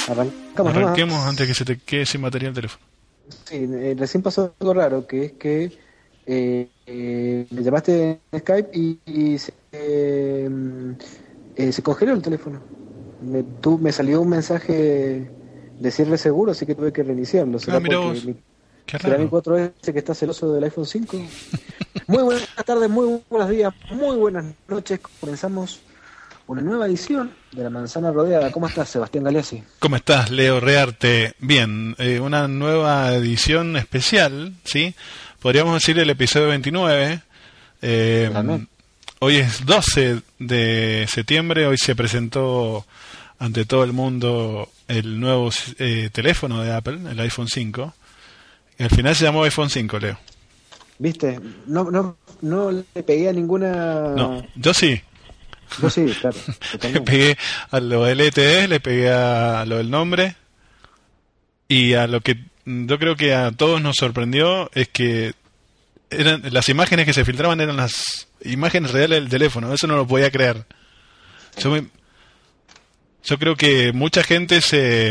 Arrancamos Arranquemos nomás. antes que se te quede sin batería el teléfono. Sí, recién pasó algo raro, que es que me llamaste en Skype y se congeló el teléfono. Me salió un mensaje de cierre seguro, así que tuve que reiniciarlo. Ah, ¿Será mira porque vos, qué será mi raro. 4S que está celoso del iPhone 5? Muy buenas tardes, muy buenos días, muy buenas noches. Comenzamos una nueva edición de La Manzana Rodeada. ¿Cómo estás, Sebastián Galeazzi? ¿Cómo estás, Leo Rearte? Bien, una nueva edición especial, ¿sí? Podríamos decir el episodio 29. Eh, Totalmente. Hoy es 12 de septiembre, hoy se presentó ante todo el mundo el nuevo teléfono de Apple, el iPhone 5. Y al final se llamó iPhone 5, Leo. ¿Viste? No le pegué a No, ninguna. yo sí. Yo sí, claro, Le totalmente. pegué a lo del LTE, le pegué a lo del nombre y a lo que yo creo que a todos nos sorprendió es que eran las imágenes que se filtraban eran las imágenes reales del teléfono. Eso no lo podía creer. Yo, Sí. yo creo que mucha gente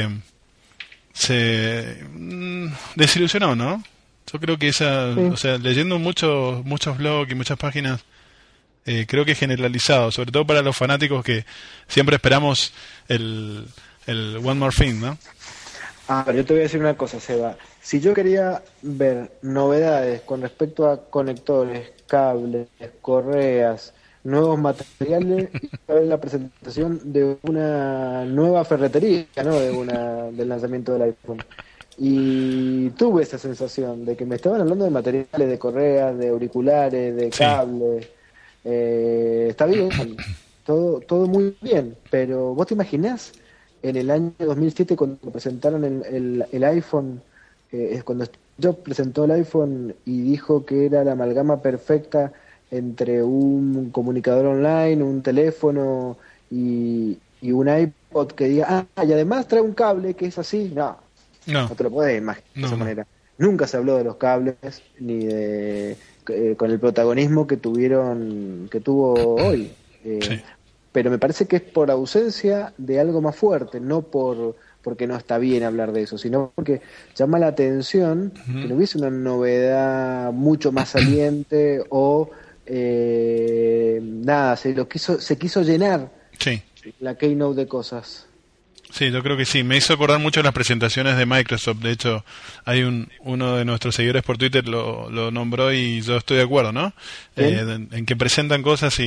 se desilusionó, ¿no? Yo creo que o Sí. sea, leyendo muchos blogs y muchas páginas, creo que es generalizado, sobre todo para los fanáticos que siempre esperamos el, el One More Thing, ¿no? Pero yo te voy a decir una cosa, Seba. Si yo quería ver novedades con respecto a conectores, cables, correas, nuevos materiales, iba a ver la presentación de una nueva ferretería, ¿no? Del lanzamiento del iPhone. Y tuve esa sensación de que me estaban hablando de materiales, de correas, de auriculares, de Sí, cables. Está bien, todo muy bien, pero ¿vos te imaginás en el año 2007 cuando presentaron el iPhone, es cuando Jobs presentó el iPhone y dijo que era la amalgama perfecta entre un comunicador online, un teléfono y un iPod que diga, y además trae un cable que es así? No, no, no te lo puedes imaginar de esa no, no. manera. Nunca se habló de los cables ni de con el protagonismo que tuvo hoy. Sí. Pero me parece que es por ausencia de algo más fuerte, no porque no está bien hablar de eso, sino porque llama la atención que Ujú. no hubiese una novedad mucho más saliente o nada, se quiso llenar Sí, la keynote de cosas. sí, yo creo que sí. Me hizo acordar mucho las presentaciones de Microsoft. De hecho, hay uno de nuestros seguidores por Twitter lo nombró y yo estoy de acuerdo, ¿no? ¿Bien? En que presentan cosas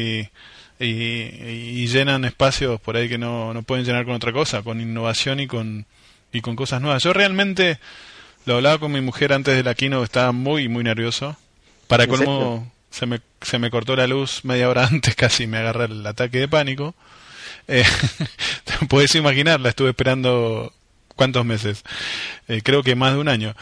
y llenan espacios por ahí que no pueden llenar con otra cosa, con innovación y con cosas nuevas. Yo realmente lo hablaba con mi mujer antes de la keynote, estaba muy, muy nervioso. Para ¿En serio? colmo, se me cortó la luz media hora antes, casi me agarra el ataque de pánico. Eh, Te puedes imaginar, la estuve esperando cuántos meses, creo que más de un año.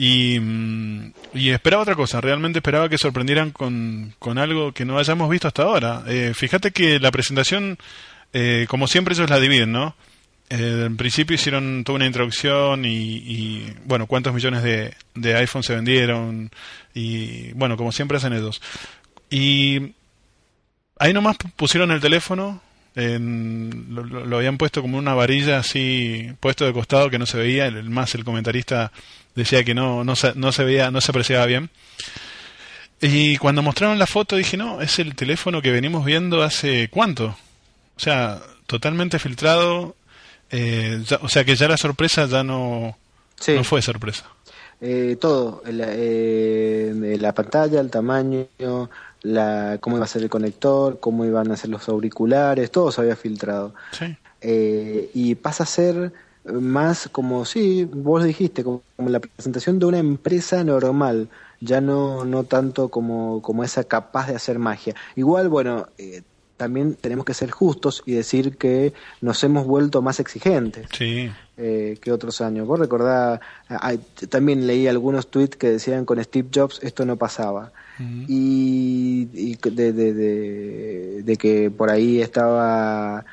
Y esperaba otra cosa, realmente esperaba que sorprendieran con algo que no hayamos visto hasta ahora. Fíjate que la presentación, como siempre ellos la dividen, ¿no? En principio hicieron toda una introducción bueno, cuántos millones de iPhone se vendieron y, bueno, como siempre hacen ellos. Y ahí nomás pusieron el teléfono, lo habían puesto como una varilla así, puesto de costado que no se veía, más el comentarista decía que no se veía, no se apreciaba bien. Y cuando mostraron la foto dije, no, es el teléfono que venimos viendo hace cuánto. O sea, totalmente filtrado, o sea que ya la sorpresa ya no Sí. fue sorpresa. Todo, la pantalla, el tamaño, cómo iba a ser el conector, cómo iban a ser los auriculares, todo se había filtrado. Sí, Y pasa a ser más como, sí, vos dijiste, como la presentación de una empresa normal, ya no tanto como esa capaz de hacer magia. Igual, bueno, también tenemos que ser justos y decir que nos hemos vuelto más exigentes sí. que otros años. Vos recordás, también leí algunos tweets que decían con Steve Jobs esto no pasaba. Ujú. Y de que por ahí estaba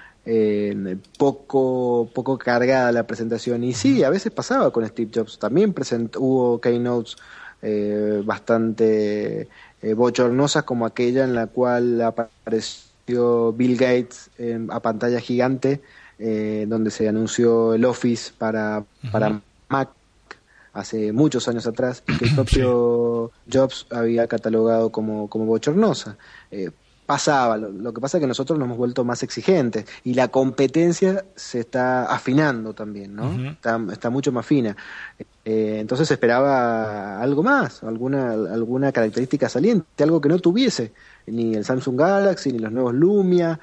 poco cargada la presentación. Y sí, Ujú. a veces pasaba con Steve Jobs. También hubo keynotes bastante bochornosas como aquella en la cual apareció Bill Gates a pantalla gigante donde se anunció el Office para Mac hace muchos años atrás, y que el propio Jobs había catalogado como bochornosa. Pasaba, lo que pasa es que nosotros nos hemos vuelto más exigentes y la competencia se está afinando también, ¿no? Está mucho más fina. Entonces esperaba algo más, alguna característica saliente, algo que no tuviese ni el Samsung Galaxy ni los nuevos Lumia,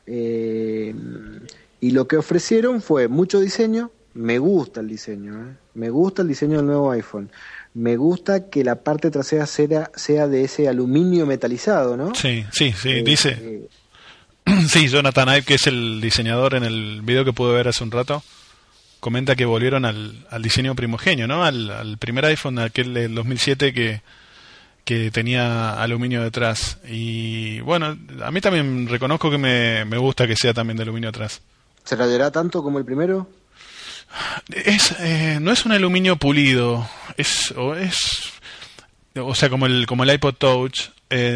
y lo que ofrecieron fue mucho diseño. Me gusta el diseño, me gusta el diseño del nuevo iPhone. Me gusta que la parte trasera sea de ese aluminio metalizado, ¿no? Sí, dice. Sí, Jonathan Ive, que es el diseñador, en el video que pude ver hace un rato, comenta que volvieron al diseño primogenio, ¿no? Al primer iPhone, aquel del 2007 que tenía aluminio detrás. Y bueno, a mí también reconozco que me gusta que sea también de aluminio atrás. ¿Se rayará tanto como el primero? No es un aluminio pulido, o sea, como el iPod Touch.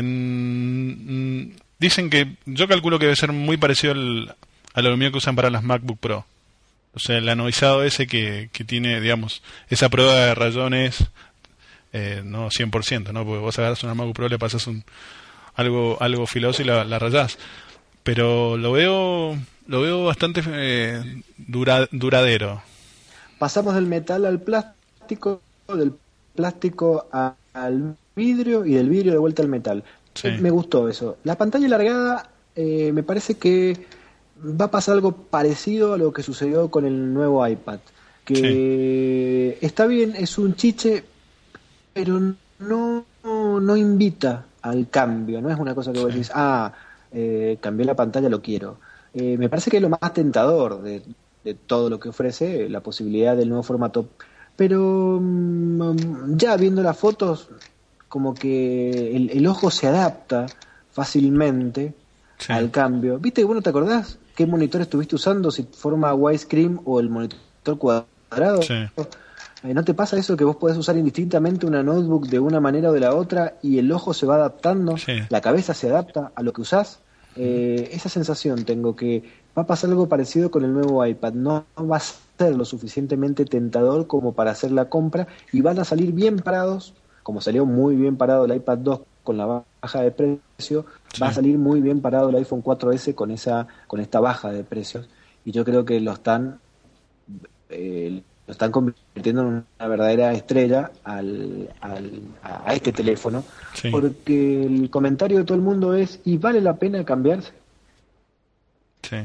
Dicen que, yo calculo que debe ser muy parecido al aluminio que usan para las MacBook Pro. O sea, el anodizado ese que tiene, digamos, esa prueba de rayones, no 100%, ¿no? Porque vos agarras una MacBook Pro, le pasas algo filoso y la rayás. Pero lo veo bastante duradero. Pasamos del metal al plástico, del plástico al vidrio y del vidrio de vuelta al metal. Sí. Me gustó eso. La pantalla alargada, me parece que va a pasar algo parecido a lo que sucedió con el nuevo iPad, que está bien, es un chiche, pero no invita al cambio. No es una cosa que vos decís, cambié la pantalla, lo quiero. Me parece que es lo más tentador de todo lo que ofrece, la posibilidad del nuevo formato. Pero ya viendo las fotos, como que el ojo se adapta fácilmente al cambio. ¿Viste? ¿Vos no te acordás qué monitor estuviste usando? Si forma widescreen o el monitor cuadrado. Sí. ¿No te pasa eso que vos podés usar indistintamente una notebook de una manera o de la otra y el ojo se va adaptando, la cabeza se adapta a lo que usás? Esa sensación tengo, que va a pasar algo parecido con el nuevo iPad. No va a ser lo suficientemente tentador como para hacer la compra, y van a salir bien parados, como salió muy bien parado el iPad 2 con la baja de precio, va a salir muy bien parado el iPhone 4S con esta baja de precios, y yo creo que lo están convirtiendo en una verdadera estrella a este teléfono, porque el comentario de todo el mundo es: ¿y vale la pena cambiarse? Sí.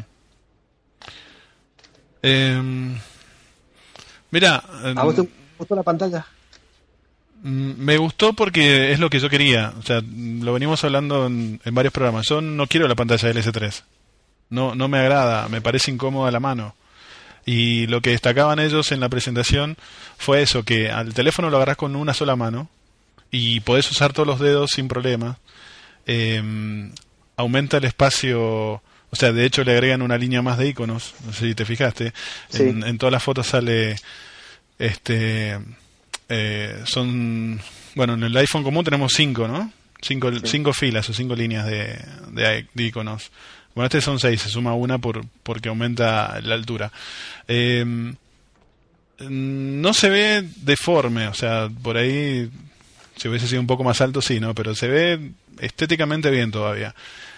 Mira, ¿a vos te gustó la pantalla? Me gustó porque es lo que yo quería. O sea, lo venimos hablando en varios programas. Yo no quiero la pantalla del S3. No me agrada, me parece incómoda la mano. Y lo que destacaban ellos en la presentación fue eso, que al teléfono lo agarrás con una sola mano y podés usar todos los dedos sin problema. Aumenta el espacio, o sea, de hecho le agregan una línea más de iconos, no sé si te fijaste. Sí. En todas las fotos sale, bueno, en el iPhone común tenemos 5, ¿no? 5 filas o 5 líneas de iconos. Bueno, son 6, se suma una porque aumenta la altura. No se ve deforme, o sea, por ahí, si hubiese sido un poco más alto, sí, ¿no? Pero se ve estéticamente bien todavía.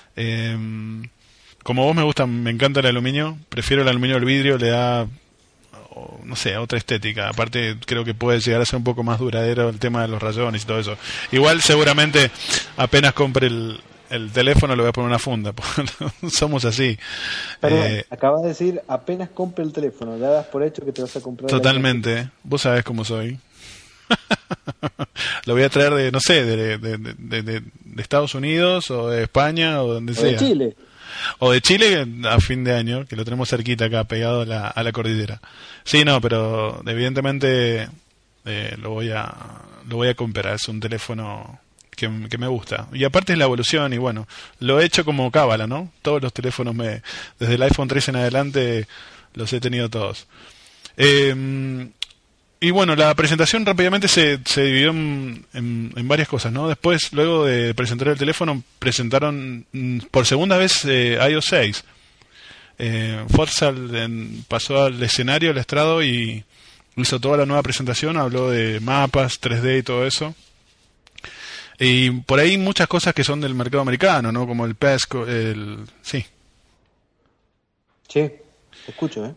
Como vos me encanta el aluminio, prefiero el aluminio al vidrio, le da, no sé, otra estética. Aparte, creo que puede llegar a ser un poco más duradero el tema de los rayones y todo eso. Igual, seguramente, apenas compre el teléfono le voy a poner una funda. Somos así. Perdón, acabas de decir apenas compre el teléfono, ya das por hecho que te vas a comprar. Totalmente, vos sabés cómo soy. Lo voy a traer de, no sé, de Estados Unidos o de España o donde sea. De Chile. O de Chile a fin de año, que lo tenemos cerquita acá, pegado a la cordillera. Sí, no, pero evidentemente lo voy a comprar. Es un teléfono que me gusta. Y aparte es la evolución, y bueno, lo he hecho como cábala, ¿no? Todos los teléfonos, desde el iPhone 3 en adelante, los he tenido todos. Y bueno, la presentación rápidamente se dividió en varias cosas, ¿no? Después, luego de presentar el teléfono, presentaron por segunda vez iOS 6. Forsyth pasó al escenario, al estrado, y hizo toda la nueva presentación, habló de mapas, 3D y todo eso. Y por ahí muchas cosas que son del mercado americano, ¿no? Como el PESCO, sí. Sí, te escucho,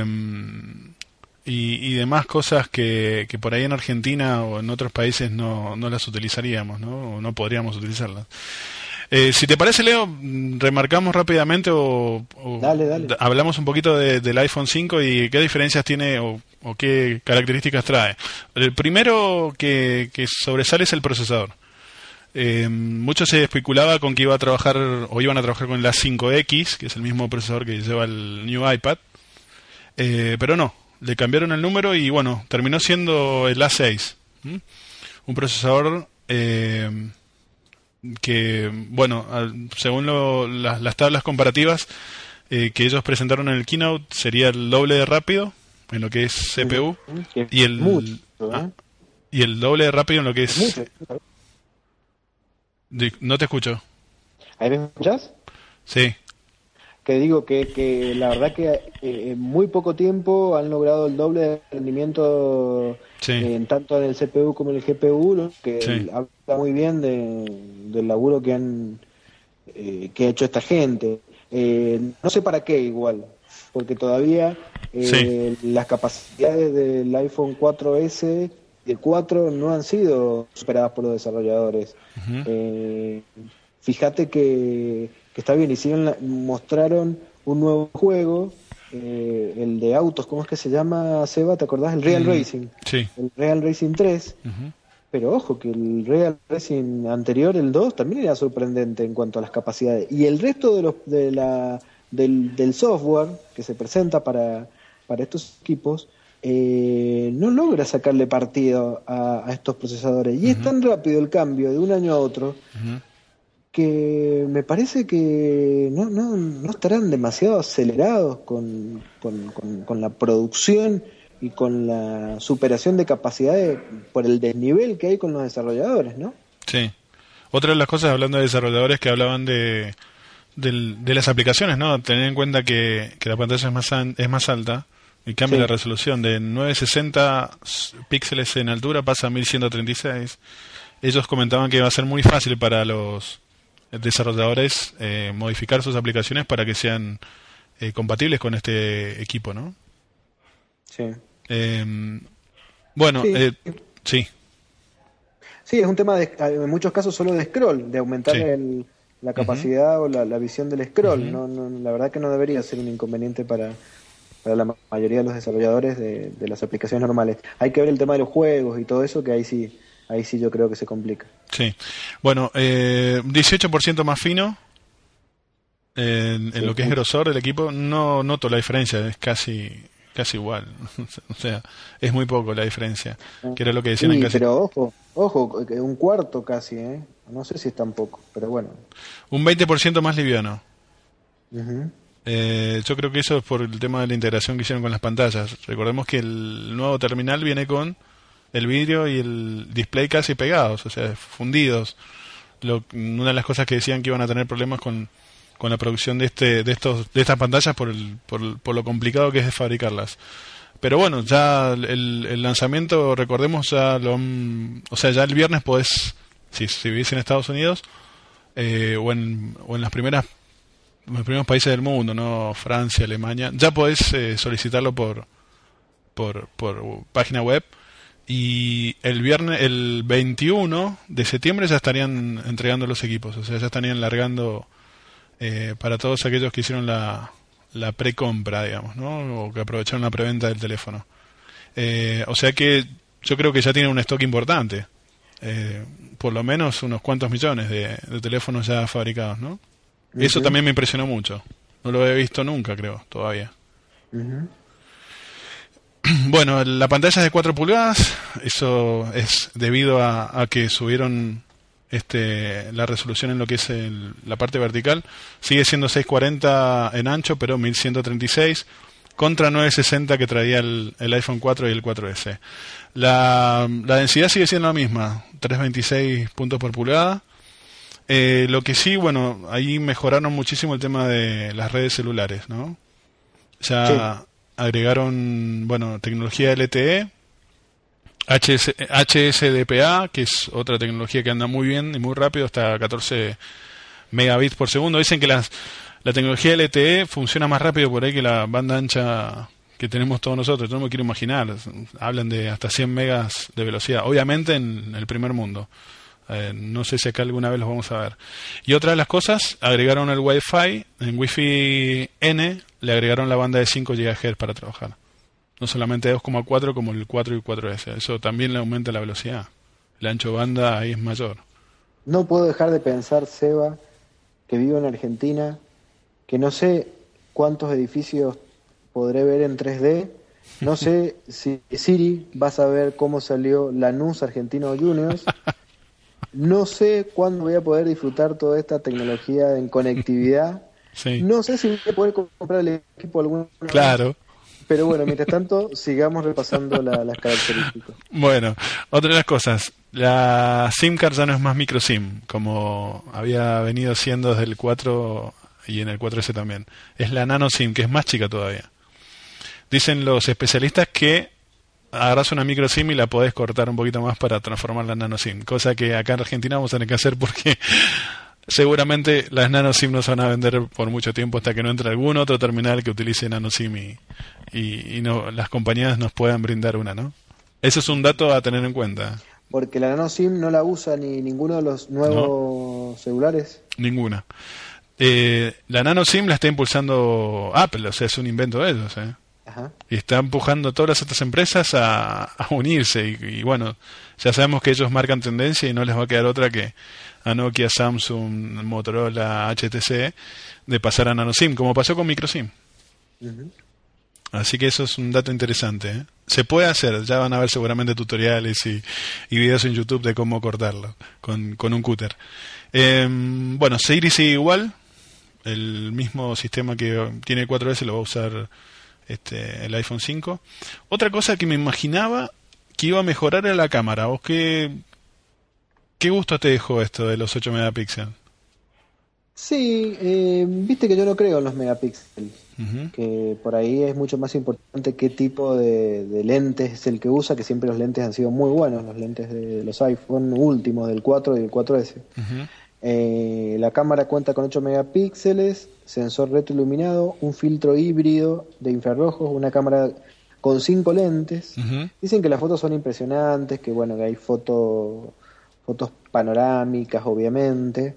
y demás cosas que por ahí en Argentina o en otros países no las utilizaríamos, ¿no? O no podríamos utilizarlas. Si te parece, Leo, remarcamos rápidamente dale. Hablamos un poquito del iPhone 5 y qué diferencias tiene o qué características trae. El primero que sobresale es el procesador. Mucho se especulaba con que iban a trabajar con el A5X, que es el mismo procesador que lleva el New iPad, pero no, le cambiaron el número y bueno, terminó siendo el A6, un procesador que, bueno, según las tablas comparativas que ellos presentaron en el keynote, sería el doble de rápido en lo que es CPU y el doble de rápido en lo que es... No te escucho. ¿Ahí me escuchás? Sí. Que digo que la verdad que en muy poco tiempo han logrado el doble de rendimiento, tanto en el CPU como en el GPU, ¿no? Que habla muy bien del laburo que ha hecho esta gente. No sé para qué igual, porque todavía las capacidades del iPhone 4S y el 4 no han sido superadas por los desarrolladores. Fíjate que está bien, mostraron un nuevo juego, el de autos, ¿cómo es que se llama, Seba? ¿Te acordás? El Real Racing. Sí. El Real Racing 3. Pero ojo, que el Real Racing anterior, el 2, también era sorprendente en cuanto a las capacidades. Y el resto del software que se presenta para estos equipos no logra sacarle partido a estos procesadores. Y es tan rápido el cambio de un año a otro que me parece que no estarán demasiado acelerados con la producción y con la superación de capacidades por el desnivel que hay con los desarrolladores, ¿no? Sí. Otra de las cosas, hablando de desarrolladores, que hablaban de las aplicaciones, ¿no? Tener en cuenta que la pantalla es más alta y cambia la resolución de 960 píxeles en altura, pasa a 1136. Ellos comentaban que va a ser muy fácil para los desarrolladores modificar sus aplicaciones para que sean compatibles con este equipo, ¿no? Sí. Bueno, sí, es un tema en muchos casos solo de scroll, de aumentar la capacidad o la visión del scroll. No, la verdad que no debería ser un inconveniente para la mayoría de los desarrolladores de las aplicaciones normales. Hay que ver el tema de los juegos y todo eso, que ahí sí yo creo que se complica. Sí. Bueno, 18% más fino en lo que es grosor del equipo. No noto la diferencia, es casi igual. O sea, es muy poco la diferencia, que era lo que decían en casi... Pero ojo, un cuarto casi, no sé si es tan poco, pero bueno. Un 20% más liviano. Yo creo que eso es por el tema de la integración que hicieron con las pantallas. Recordemos que el nuevo terminal viene con el vidrio y el display casi pegados, o sea, fundidos. Una de las cosas que decían que iban a tener problemas con la producción de estas pantallas por lo complicado que es de fabricarlas. Pero bueno, ya el lanzamiento, recordemos, ya ya el viernes podés, si vivís en Estados Unidos o en los primeros países del mundo, no Francia, Alemania, ya podés solicitarlo por página web. Y el 21 de septiembre ya estarían entregando los equipos, o sea, ya estarían largando para todos aquellos que hicieron la precompra, digamos, ¿no? O que aprovecharon la preventa del teléfono. O sea que yo creo que ya tienen un stock importante, por lo menos unos cuantos millones de teléfonos ya fabricados, ¿no? Eso también me impresionó mucho. No lo he visto nunca, creo, todavía. Bueno, la pantalla es de 4 pulgadas, eso es debido a que subieron la resolución en lo que es la parte vertical. Sigue siendo 640 en ancho, pero 1136 contra 960 que traía el iPhone 4 y el 4S. La densidad sigue siendo la misma, 326 puntos por pulgada. Lo que sí, bueno, ahí mejoraron muchísimo el tema de las redes celulares, ¿no? Ya agregaron, bueno, tecnología LTE, HSDPA, que es otra tecnología que anda muy bien y muy rápido, hasta 14 megabits por segundo. Dicen que la tecnología LTE funciona más rápido por ahí que la banda ancha que tenemos todos nosotros. Yo no me quiero imaginar. Hablan de hasta 100 megas de velocidad. Obviamente en el primer mundo. No sé si acá alguna vez los vamos a ver. Y otra de las cosas, agregaron el Wi-Fi. En Wi-Fi N le agregaron la banda de 5 GHz para trabajar. No solamente 2,4 como el 4 y 4S. Eso también le aumenta la velocidad. El ancho banda ahí es mayor. No puedo dejar de pensar, Seba, que vivo en Argentina, que no sé cuántos edificios podré ver en 3D. No sé si Siri va a saber cómo salió Lanús Argentino Juniors. No sé cuándo voy a poder disfrutar toda esta tecnología en conectividad. Sí. No sé si voy a poder comprar el equipo alguna vez. Claro. Pero bueno, mientras tanto, sigamos repasando las características. Bueno, otra de las cosas, la SIM card ya no es más micro SIM, como había venido siendo desde el 4 y en el 4S también. Es la nano SIM, que es más chica todavía. Dicen los especialistas que agarras una micro SIM y la podés cortar un poquito más para transformarla en nano SIM, cosa que acá en Argentina vamos a tener que hacer porque seguramente las nano SIM no se van a vender por mucho tiempo hasta que no entre algún otro terminal que utilice nano SIM y no, las compañías nos puedan brindar una, ¿no? Ese es un dato a tener en cuenta. Porque la nano SIM no la usa ni ninguno de los nuevos celulares. Ninguna. La nano SIM la está impulsando Apple, o sea, es un invento de ellos, ¿eh? Ajá. Y está empujando a todas estas empresas a unirse y bueno, ya sabemos que ellos marcan tendencia y no les va a quedar otra que a Nokia, Samsung, Motorola, HTC de pasar a nano SIM, como pasó con micro SIM. Uh-huh. Así que eso es un dato interesante, ¿eh? Se puede hacer, ya van a ver seguramente tutoriales y videos en YouTube de cómo cortarlo con un cúter. Bueno, Siri sigue igual, el mismo sistema que tiene 4S lo va a usar el iPhone 5. Otra cosa que me imaginaba que iba a mejorar era la cámara. ¿Vos qué gusto te dejó esto de los 8 megapíxeles? Sí, viste que yo no creo en los megapíxeles, Uh-huh. que por ahí es mucho más importante qué tipo de lentes es el que usa, que siempre los lentes han sido muy buenos, los lentes de los iPhone últimos, del 4 y del 4S. Uh-huh. La cámara cuenta con 8 megapíxeles, sensor retroiluminado, un filtro híbrido de infrarrojos, una cámara con 5 lentes. Uh-huh. Dicen que las fotos son impresionantes, que bueno, que hay fotos panorámicas, obviamente,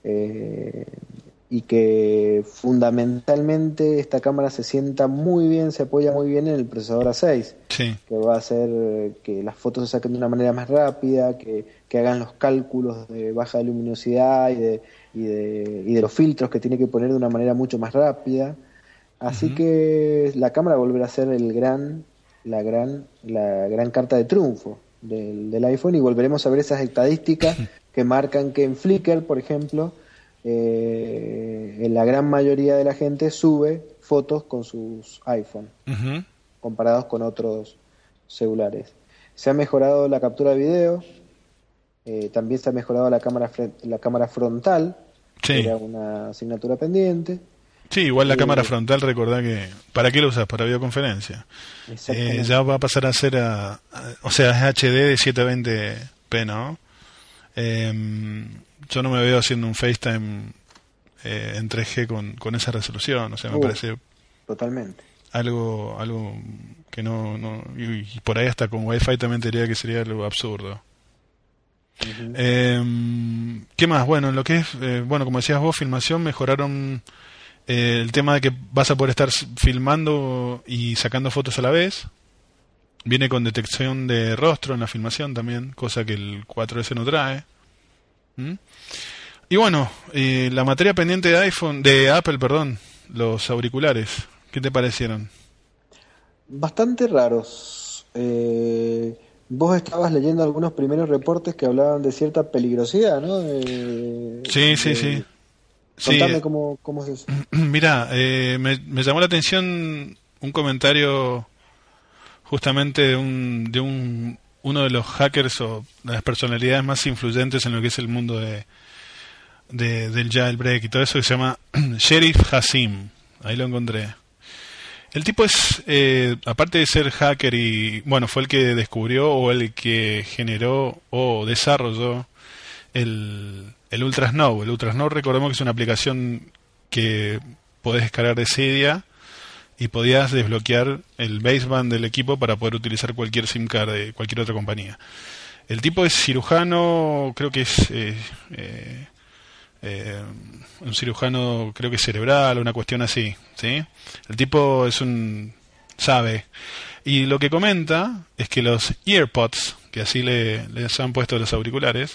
y que fundamentalmente esta cámara se sienta muy bien, se apoya muy bien en el procesador A6, Sí. que va a hacer que las fotos se saquen de una manera más rápida, que hagan los cálculos de baja luminosidad y de los filtros que tiene que poner de una manera mucho más rápida. Así Uh-huh. que la cámara volverá a ser la gran carta de triunfo del iPhone, y volveremos a ver esas estadísticas que marcan que en Flickr, por ejemplo, en la gran mayoría de la gente sube fotos con sus iPhone, Uh-huh. comparados con otros celulares. Se ha mejorado la captura de video, también se ha mejorado la cámara frontal, Sí. que era una asignatura pendiente. Sí, igual la cámara frontal, recordá que... ¿Para qué lo usas? Para videoconferencia. Exactamente. Ya va a pasar a ser o sea, es HD de 720p, ¿no? Yo no me veo haciendo un FaceTime en 3G con esa resolución, o sea, me parece Totalmente. algo que no y por ahí hasta con Wi-Fi también te diría que sería algo absurdo. Uh-huh. ¿Qué más? Bueno, en lo que es, bueno, como decías vos, filmación, mejoraron el tema de que vas a poder estar filmando y sacando fotos a la vez. Viene con detección de rostro en la filmación también, cosa que el 4S no trae. ¿Mm? Y bueno, la materia pendiente de Apple, perdón, los auriculares, ¿qué te parecieron? Bastante raros. Vos estabas leyendo algunos primeros reportes que hablaban de cierta peligrosidad, ¿no? Sí. Contame Sí, cómo es eso. mira, me llamó la atención un comentario justamente de uno de los hackers o de las personalidades más influyentes en lo que es el mundo del jailbreak y todo eso, que se llama Sheriff Hasim. Ahí lo encontré. El tipo es, aparte de ser hacker y, bueno, fue el que descubrió o el que generó o desarrolló el Ultrasnow. El Ultrasnow, recordemos que es una aplicación que podés descargar de Cydia y podías desbloquear el baseband del equipo para poder utilizar cualquier SIM card de cualquier otra compañía. El tipo es cirujano, creo que es un cirujano, creo que cerebral, una cuestión así, ¿sí? El tipo sabe. Y lo que comenta es que los EarPods, que así les han puesto los auriculares,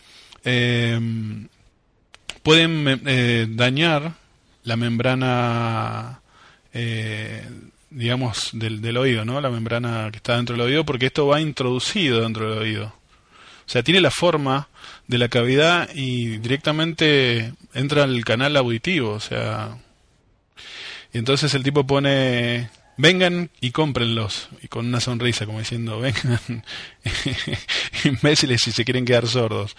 pueden dañar la membrana, digamos, del oído, ¿no? La membrana que está dentro del oído, porque esto va introducido dentro del oído. O sea, tiene la forma de la cavidad y directamente entra al canal auditivo, o sea. Y entonces el tipo pone, vengan y cómprenlos, y con una sonrisa, como diciendo, vengan, imbéciles, si se quieren quedar sordos.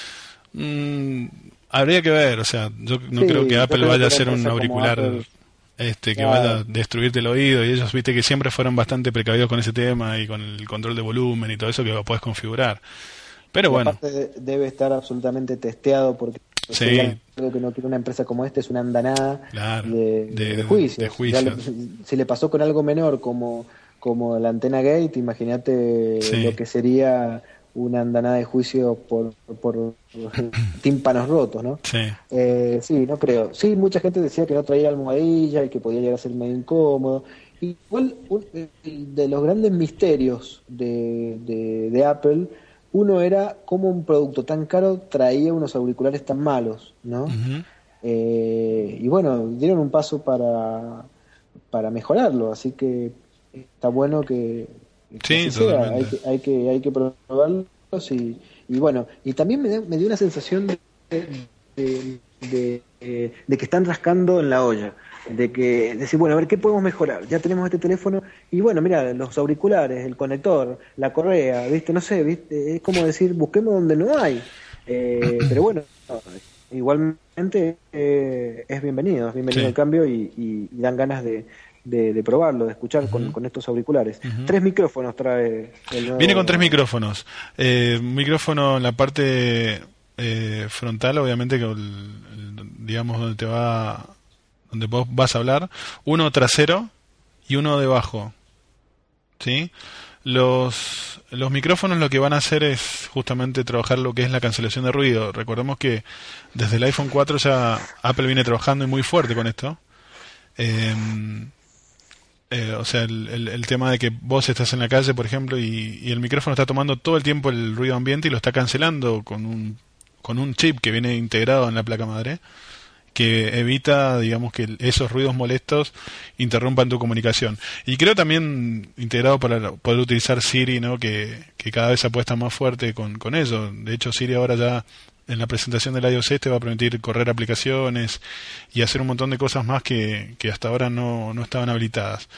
Habría que ver, o sea, yo no creo que Apple vaya a hacer un auricular que vaya a destruirte el oído, y ellos, viste, que siempre fueron bastante precavidos con ese tema y con el control de volumen y todo eso que lo puedes configurar. Pero bueno. Aparte debe estar absolutamente testeado, porque algo que no quiere una empresa como esta es una andanada de juicios. Si le pasó con algo menor como la antena Gate, imagínate lo que sería una andanada de juicio por tímpanos rotos, ¿no? Sí, no creo. Sí, mucha gente decía que no traía almohadilla y que podía llegar a ser medio incómodo. Igual, de los grandes misterios de Apple, uno era cómo un producto tan caro traía unos auriculares tan malos, ¿no? Uh-huh. Y bueno, dieron un paso para mejorarlo, así que está bueno que sí, sea. Hay que probarlos y bueno, y también me dio una sensación de que están rascando en la olla, de decir, bueno, a ver, ¿qué podemos mejorar? Ya tenemos este teléfono y bueno, mira, los auriculares, el conector, la correa, ¿viste? No sé, ¿viste? Es como decir, busquemos donde no hay. Pero bueno, igualmente es bienvenido el cambio y dan ganas de probarlo, de escuchar con estos auriculares. 3 micrófonos trae el nuevo. Viene con 3 micrófonos. Un micrófono en la parte frontal, obviamente, que digamos donde vos vas a hablar, uno trasero y uno debajo, ¿sí? Los micrófonos lo que van a hacer es justamente trabajar lo que es la cancelación de ruido. Recordemos que desde el iPhone 4 ya Apple viene trabajando y muy fuerte con esto. O sea, el tema de que vos estás en la calle, por ejemplo, y el micrófono está tomando todo el tiempo el ruido ambiente y lo está cancelando con un chip que viene integrado en la placa madre, que evita, digamos, que esos ruidos molestos interrumpan tu comunicación. Y creo también integrado para poder utilizar Siri, ¿no? Que cada vez apuesta más fuerte con eso. De hecho, Siri ahora ya en la presentación del iOS te va a permitir correr aplicaciones y hacer un montón de cosas más que hasta ahora no estaban habilitadas.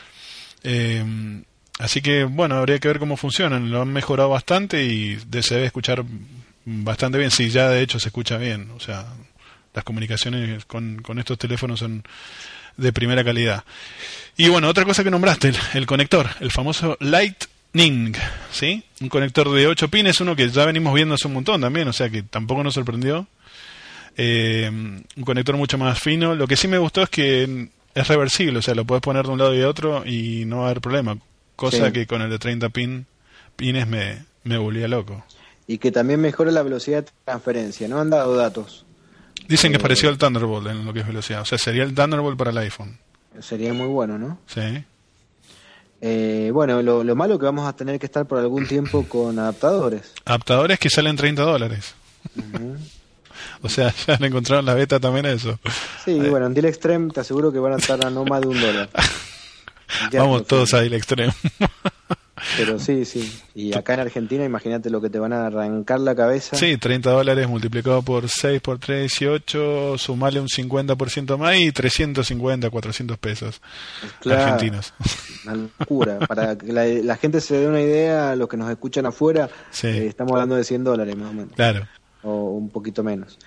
Así que, bueno, habría que ver cómo funcionan. Lo han mejorado bastante y se debe escuchar bastante bien. Sí, ya de hecho se escucha bien. O sea, las comunicaciones con estos teléfonos son de primera calidad. Y bueno, otra cosa que nombraste, el conector, el famoso Lightning, ¿sí? Un conector de 8 pines, uno que ya venimos viendo hace un montón también, o sea que tampoco nos sorprendió. Un conector mucho más fino. Lo que sí me gustó es que es reversible, o sea, lo puedes poner de un lado y de otro y no va a haber problema. Cosa que con el de 30 pines me volvía loco. Y que también mejora la velocidad de transferencia, ¿no? Han dado datos. Dicen que es parecido al Thunderbolt en lo que es velocidad. O sea, sería el Thunderbolt para el iPhone. Sería muy bueno, ¿no? Sí. Bueno, lo malo es que vamos a tener que estar por algún tiempo con adaptadores. Adaptadores que salen $30. Uh-huh. O sea, ya le encontraron la beta también a eso. Sí, bueno, en Deal Extreme te aseguro que van a estar a no más de $1. Vamos todos a Deal Extreme. Pero sí. Y acá en Argentina, imagínate lo que te van a arrancar la cabeza. Sí, $30 multiplicado por 6, por 3, 18, sumale un 50% más y 350, 400 pesos argentinos. Una locura. Para que la gente se dé una idea, los que nos escuchan afuera, estamos hablando de $100 más o menos. Claro. O un poquito menos.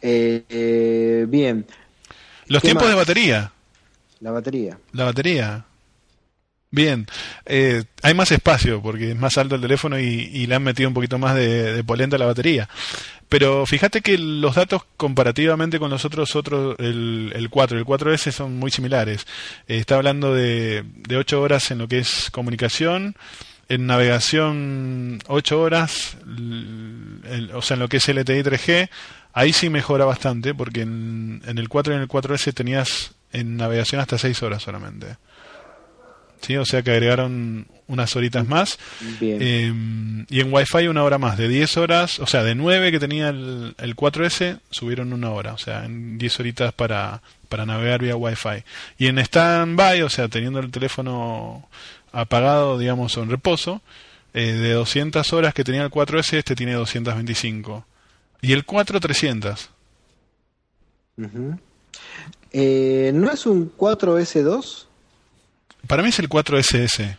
Bien. Los ¿Qué tiempos más? de batería. La batería. La batería. Bien. Hay más espacio porque es más alto el teléfono y le han metido un poquito más de polenta a la batería. Pero fíjate que los datos comparativamente con los otros, el 4 y el 4S son muy similares. Está hablando de 8 horas en lo que es comunicación, en navegación 8 horas, o sea, en lo que es LTE 3G, ahí sí mejora bastante porque en el 4 y en el 4S tenías en navegación hasta 6 horas solamente. Sí, o sea que agregaron unas horitas más. Bien. Y en Wi-Fi una hora más, de 10 horas, o sea, de 9 que tenía el 4S, subieron una hora, o sea, en 10 horitas para navegar vía Wi-Fi. Y en stand-by, o sea, teniendo el teléfono apagado, digamos, o en reposo, de 200 horas que tenía el 4S, este tiene 225. Y el 4, 300. Ujú. ¿No es un 4S2? Para mí es el 4SS.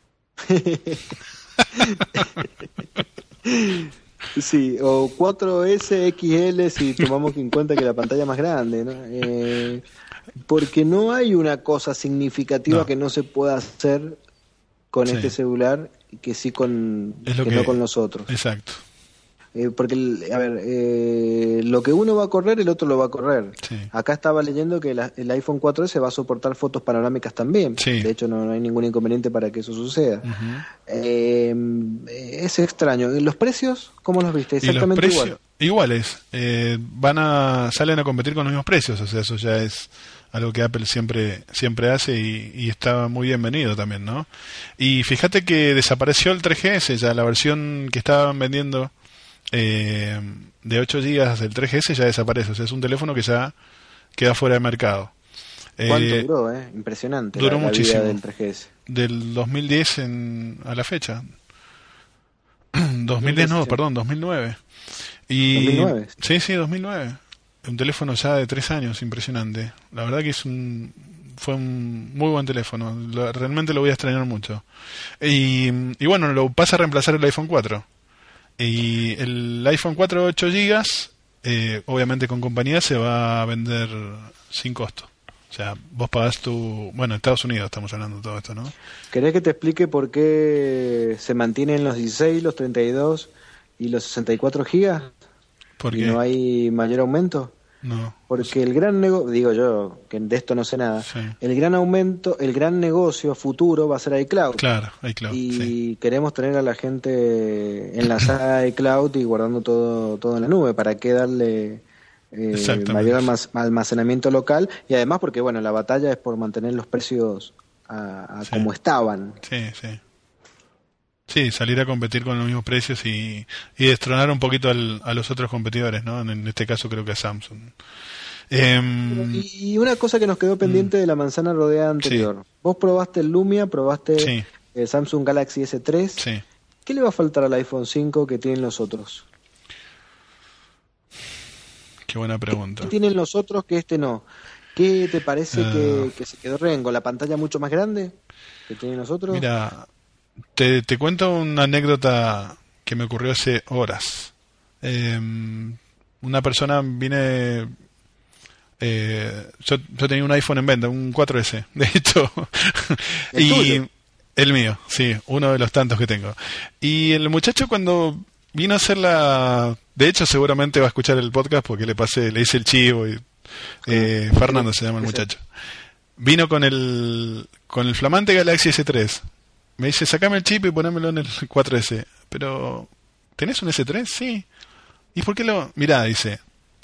Sí, o 4SXL si tomamos en cuenta que la pantalla es más grande, ¿no? Porque no hay una cosa significativa No. que no se pueda hacer con Sí. este celular que sí Es lo que que no con los otros. Exacto. Porque, a ver, lo que uno va a correr, el otro lo va a correr. Sí. Acá estaba leyendo que el iPhone 4S va a soportar fotos panorámicas también. Sí. De hecho, no hay ningún inconveniente para que eso suceda. Ujú. Es extraño. ¿Los precios? ¿Cómo los viste? Y los Exactamente precios igual. iguales. Salen a competir con los mismos precios. O sea, eso ya es algo que Apple siempre hace y está muy bienvenido también, ¿no? Y fíjate que desapareció el 3GS, ya la versión que estaban vendiendo de 8 GB del 3GS ya desaparece. O sea, es un teléfono que ya queda fuera de mercado. ¿Cuánto duró? Impresionante Duró la muchísimo. vida del 3GS. Del 2010 a la fecha. 2010 no, perdón, 2009. Y 2009. Sí, 2009. Un teléfono ya de 3 años, impresionante. La verdad que fue un muy buen teléfono. Realmente lo voy a extrañar mucho. Y bueno, lo pasa a reemplazar el iPhone 4. Y el iPhone 4 8 GB, obviamente con compañía, se va a vender sin costo. O sea, vos pagás bueno, en Estados Unidos estamos hablando de todo esto, ¿no? ¿Querés que te explique por qué se mantienen los 16, los 32 y los 64 gigas? ¿Por ¿Y qué? no hay mayor aumento? No. Porque el gran negocio, digo yo, que de esto no sé nada, Sí. el gran negocio futuro va a ser iCloud. Claro, iCloud, Y sí. queremos tener a la gente enlazada a iCloud y guardando todo en la nube. ¿Para qué darle Exactamente. mayor almacenamiento local? Y además porque, bueno, la batalla es por mantener los precios a Sí. como estaban. Sí. Sí, salir a competir con los mismos precios y destronar un poquito a los otros competidores, ¿no? En este caso creo que a Samsung. Y una cosa que nos quedó pendiente de la manzana rodeada anterior. Vos probaste el Lumia, probaste Sí. el Samsung Galaxy S3. Sí. ¿Qué le va a faltar al iPhone 5 que tienen los otros? Qué buena pregunta. ¿Qué tienen los otros que este no? ¿Qué te parece que se quedó rengo? ¿La pantalla mucho más grande que tienen los otros? Mira, te cuento una anécdota que me ocurrió hace horas. Una persona yo tenía un iPhone en venta, un 4S, de hecho. ¿El tuyo? El mío, sí, uno de los tantos que tengo. Y el muchacho cuando vino a hacer de hecho seguramente va a escuchar el podcast porque le hice el chivo y Fernando se llama el muchacho. Vino con el flamante Galaxy S3. Me dice, sacame el chip y ponémelo en el 4S. Pero, ¿tenés un S3? Sí. ¿Y por qué mirá, dice,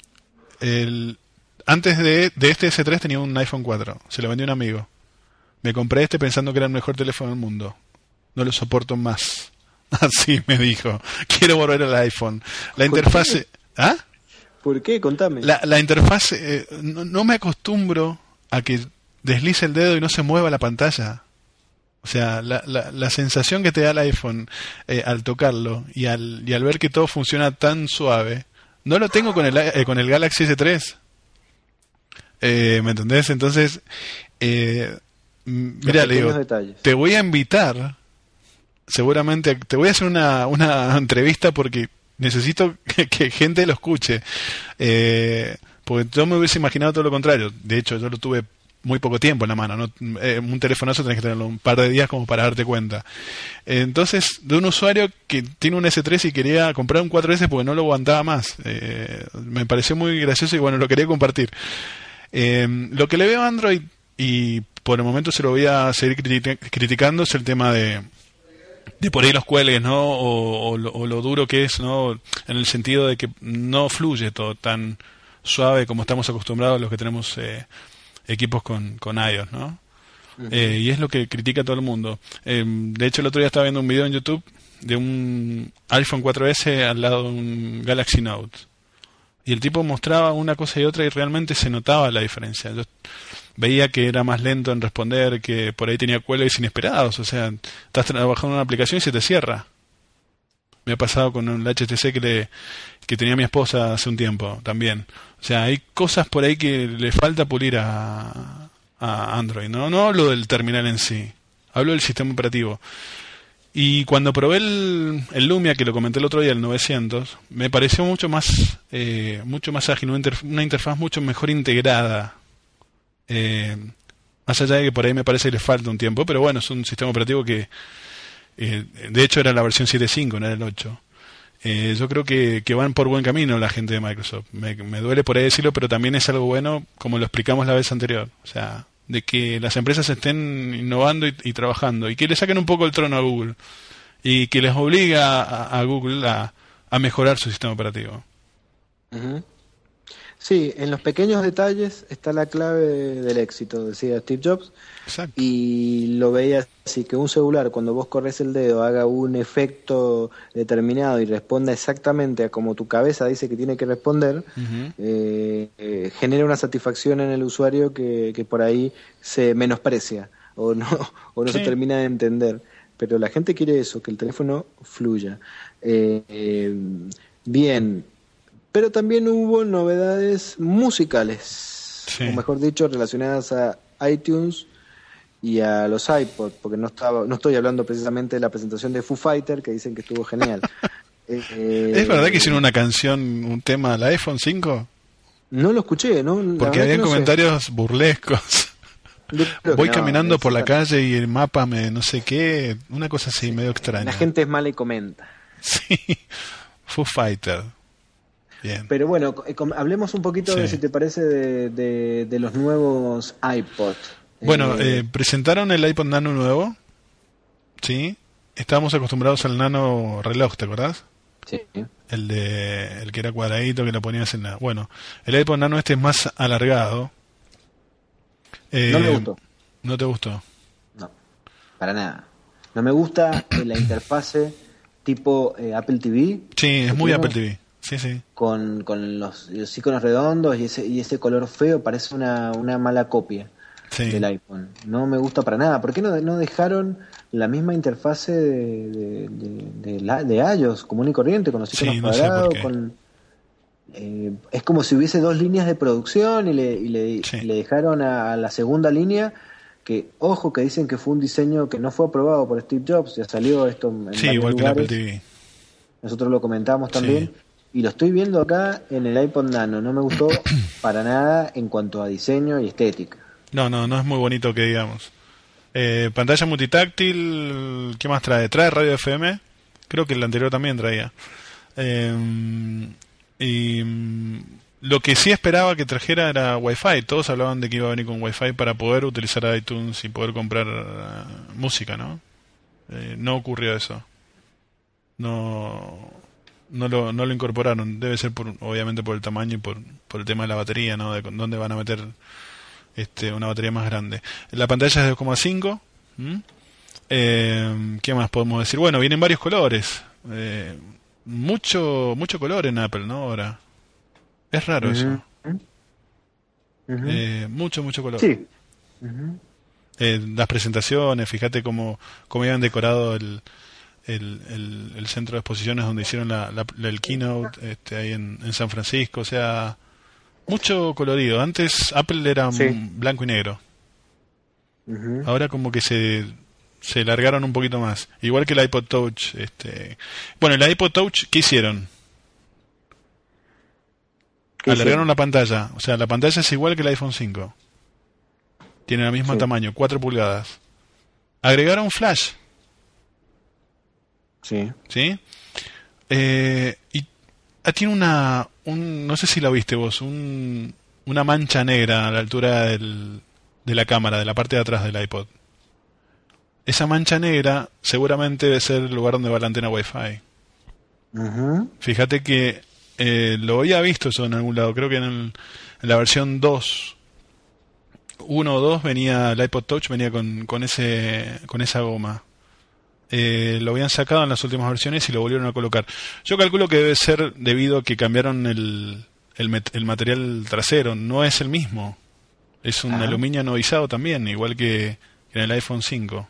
antes de este S3 tenía un iPhone 4. Se lo vendí a un amigo. Me compré este pensando que era el mejor teléfono del mundo. No lo soporto más. Así me dijo. Quiero volver al iPhone. La ¿Por interfase... qué? ¿Ah? ¿Por qué? Contame. La interfase... no me acostumbro a que deslice el dedo y no se mueva la pantalla. O sea, la sensación que te da el iPhone al tocarlo y al ver que todo funciona tan suave, no lo tengo con el Galaxy S3. ¿Me entendés? Entonces, mira, le digo, Detalles. te voy a invitar, seguramente, te voy a hacer una entrevista porque necesito que gente lo escuche. Porque yo me hubiese imaginado todo lo contrario. De hecho, yo lo tuve muy poco tiempo en la mano, ¿no? Un telefonazo tenés que tenerlo un par de días como para darte cuenta. Entonces, de un usuario que tiene un S3 y quería comprar un 4S porque no lo aguantaba más. Me pareció muy gracioso y bueno, lo quería compartir. Lo que le veo a Android, y por el momento se lo voy a seguir criticando, es el tema de por ahí los cuelgues, ¿no? O lo duro que es, ¿no? En el sentido de que no fluye todo tan suave como estamos acostumbrados los que tenemos equipos con iOS, ¿no? Uh-huh. Y es lo que critica todo el mundo. De hecho, el otro día estaba viendo un video en YouTube de un iPhone 4S al lado de un Galaxy Note. Y el tipo mostraba una cosa y otra y realmente se notaba la diferencia. Yo veía que era más lento en responder, que por ahí tenía cuelgues inesperados. O sea, estás trabajando en una aplicación y se te cierra. Me ha pasado con el HTC que tenía mi esposa hace un tiempo también. O sea, hay cosas por ahí que le falta pulir a Android. No hablo del terminal en sí, hablo del sistema operativo. Y cuando probé el Lumia, que lo comenté el otro día, el 900, me pareció mucho más ágil, una interfaz mucho mejor integrada. Más allá de que por ahí me parece que le falta un tiempo, pero bueno, es un sistema operativo que de hecho era la versión 7.5, no era el 8. Yo creo que van por buen camino la gente de Microsoft. Me duele por ahí decirlo, pero también es algo bueno, como lo explicamos la vez anterior. O sea, de que las empresas estén innovando y trabajando, y que le saquen un poco el trono a Google, y que les obliga a Google a mejorar su sistema operativo. Uh-huh. Sí, en los pequeños detalles está la clave del éxito, decía Steve Jobs. Exacto. Y lo veía así, que un celular, cuando vos corres el dedo, haga un efecto determinado y responda exactamente a como tu cabeza dice que tiene que responder, uh-huh. Genera una satisfacción en el usuario que por ahí se menosprecia o no sí. Se termina de entender. Pero la gente quiere eso, que el teléfono fluya. Bien. Pero también hubo novedades musicales, sí. O mejor dicho, relacionadas a iTunes y a los iPod, porque no estoy hablando precisamente de la presentación de Foo Fighter, que dicen que estuvo genial. ¿Es verdad que hicieron una canción, un tema al iPhone 5? No lo escuché, ¿no? Porque habían comentarios burlescos. Voy caminando por la calle y el mapa no sé qué, una cosa así, medio extraña. La gente es mala y comenta. Sí, Foo Fighter. Bien. Pero bueno, hablemos un poquito, sí. De si te parece, de los nuevos iPod. Bueno, presentaron el iPod Nano nuevo, ¿sí? Estábamos acostumbrados al Nano reloj, ¿te acordás? Sí. El que era cuadradito, que lo ponías en la... Bueno, el iPod Nano este es más alargado. No me gustó. ¿No te gustó? No, para nada. No me gusta la interfase tipo Apple TV. Sí, es muy Apple TV. Sí, sí. Con los iconos redondos y ese color feo, parece una mala copia, sí. Del iPhone. No me gusta para nada. ¿Por qué no dejaron la misma interfase de iOS común y corriente, con los iconos cuadrados? Es como si hubiese dos líneas de producción y le dejaron a la segunda línea, que ojo, que dicen que fue un diseño que no fue aprobado por Steve Jobs. Ya salió esto en igual lugares. Que en Apple TV. Nosotros lo comentamos también. Sí. Y lo estoy viendo acá en el iPod Nano. No me gustó para nada en cuanto a diseño y estética. No es muy bonito que digamos. Pantalla multitáctil, ¿qué más trae? ¿Trae radio FM? Creo que el anterior también traía. Y lo que sí esperaba que trajera era Wi-Fi. Todos hablaban de que iba a venir con Wi-Fi para poder utilizar iTunes y poder comprar música, ¿no? No ocurrió eso. No lo incorporaron. Debe ser obviamente por el tamaño y por el tema de la batería, ¿no? De dónde van a meter una batería más grande. La pantalla es de 2,5. ¿Qué más podemos decir? Bueno, vienen varios colores. Mucho color en Apple, ¿no? Ahora. Es raro eso. Mucho color. Sí. Las presentaciones, fíjate cómo habían decorado el centro de exposiciones donde hicieron el keynote ahí en San Francisco. O sea, mucho colorido. Antes Apple era blanco y negro. Ahora como que se largaron un poquito más. Igual que el iPod Touch. Bueno, el iPod Touch, ¿qué hicieron? Alargaron la pantalla. O sea, la pantalla es igual que el iPhone 5. Tiene el mismo tamaño, 4 pulgadas. Agregaron flash. Sí. ¿Sí? Y tiene no sé si la viste vos, una mancha negra a la altura de la cámara, de la parte de atrás del iPod. Esa mancha negra seguramente debe ser el lugar donde va la antena Wi-Fi. Uh-huh. Fíjate que lo había visto eso en algún lado. Creo que en la versión 2, 1 o 2 venía el iPod Touch, venía con esa goma. Lo habían sacado en las últimas versiones y lo volvieron a colocar. Yo calculo que debe ser debido a que cambiaron el material trasero. No es el mismo. Es un aluminio anodizado también, igual que en el iPhone 5.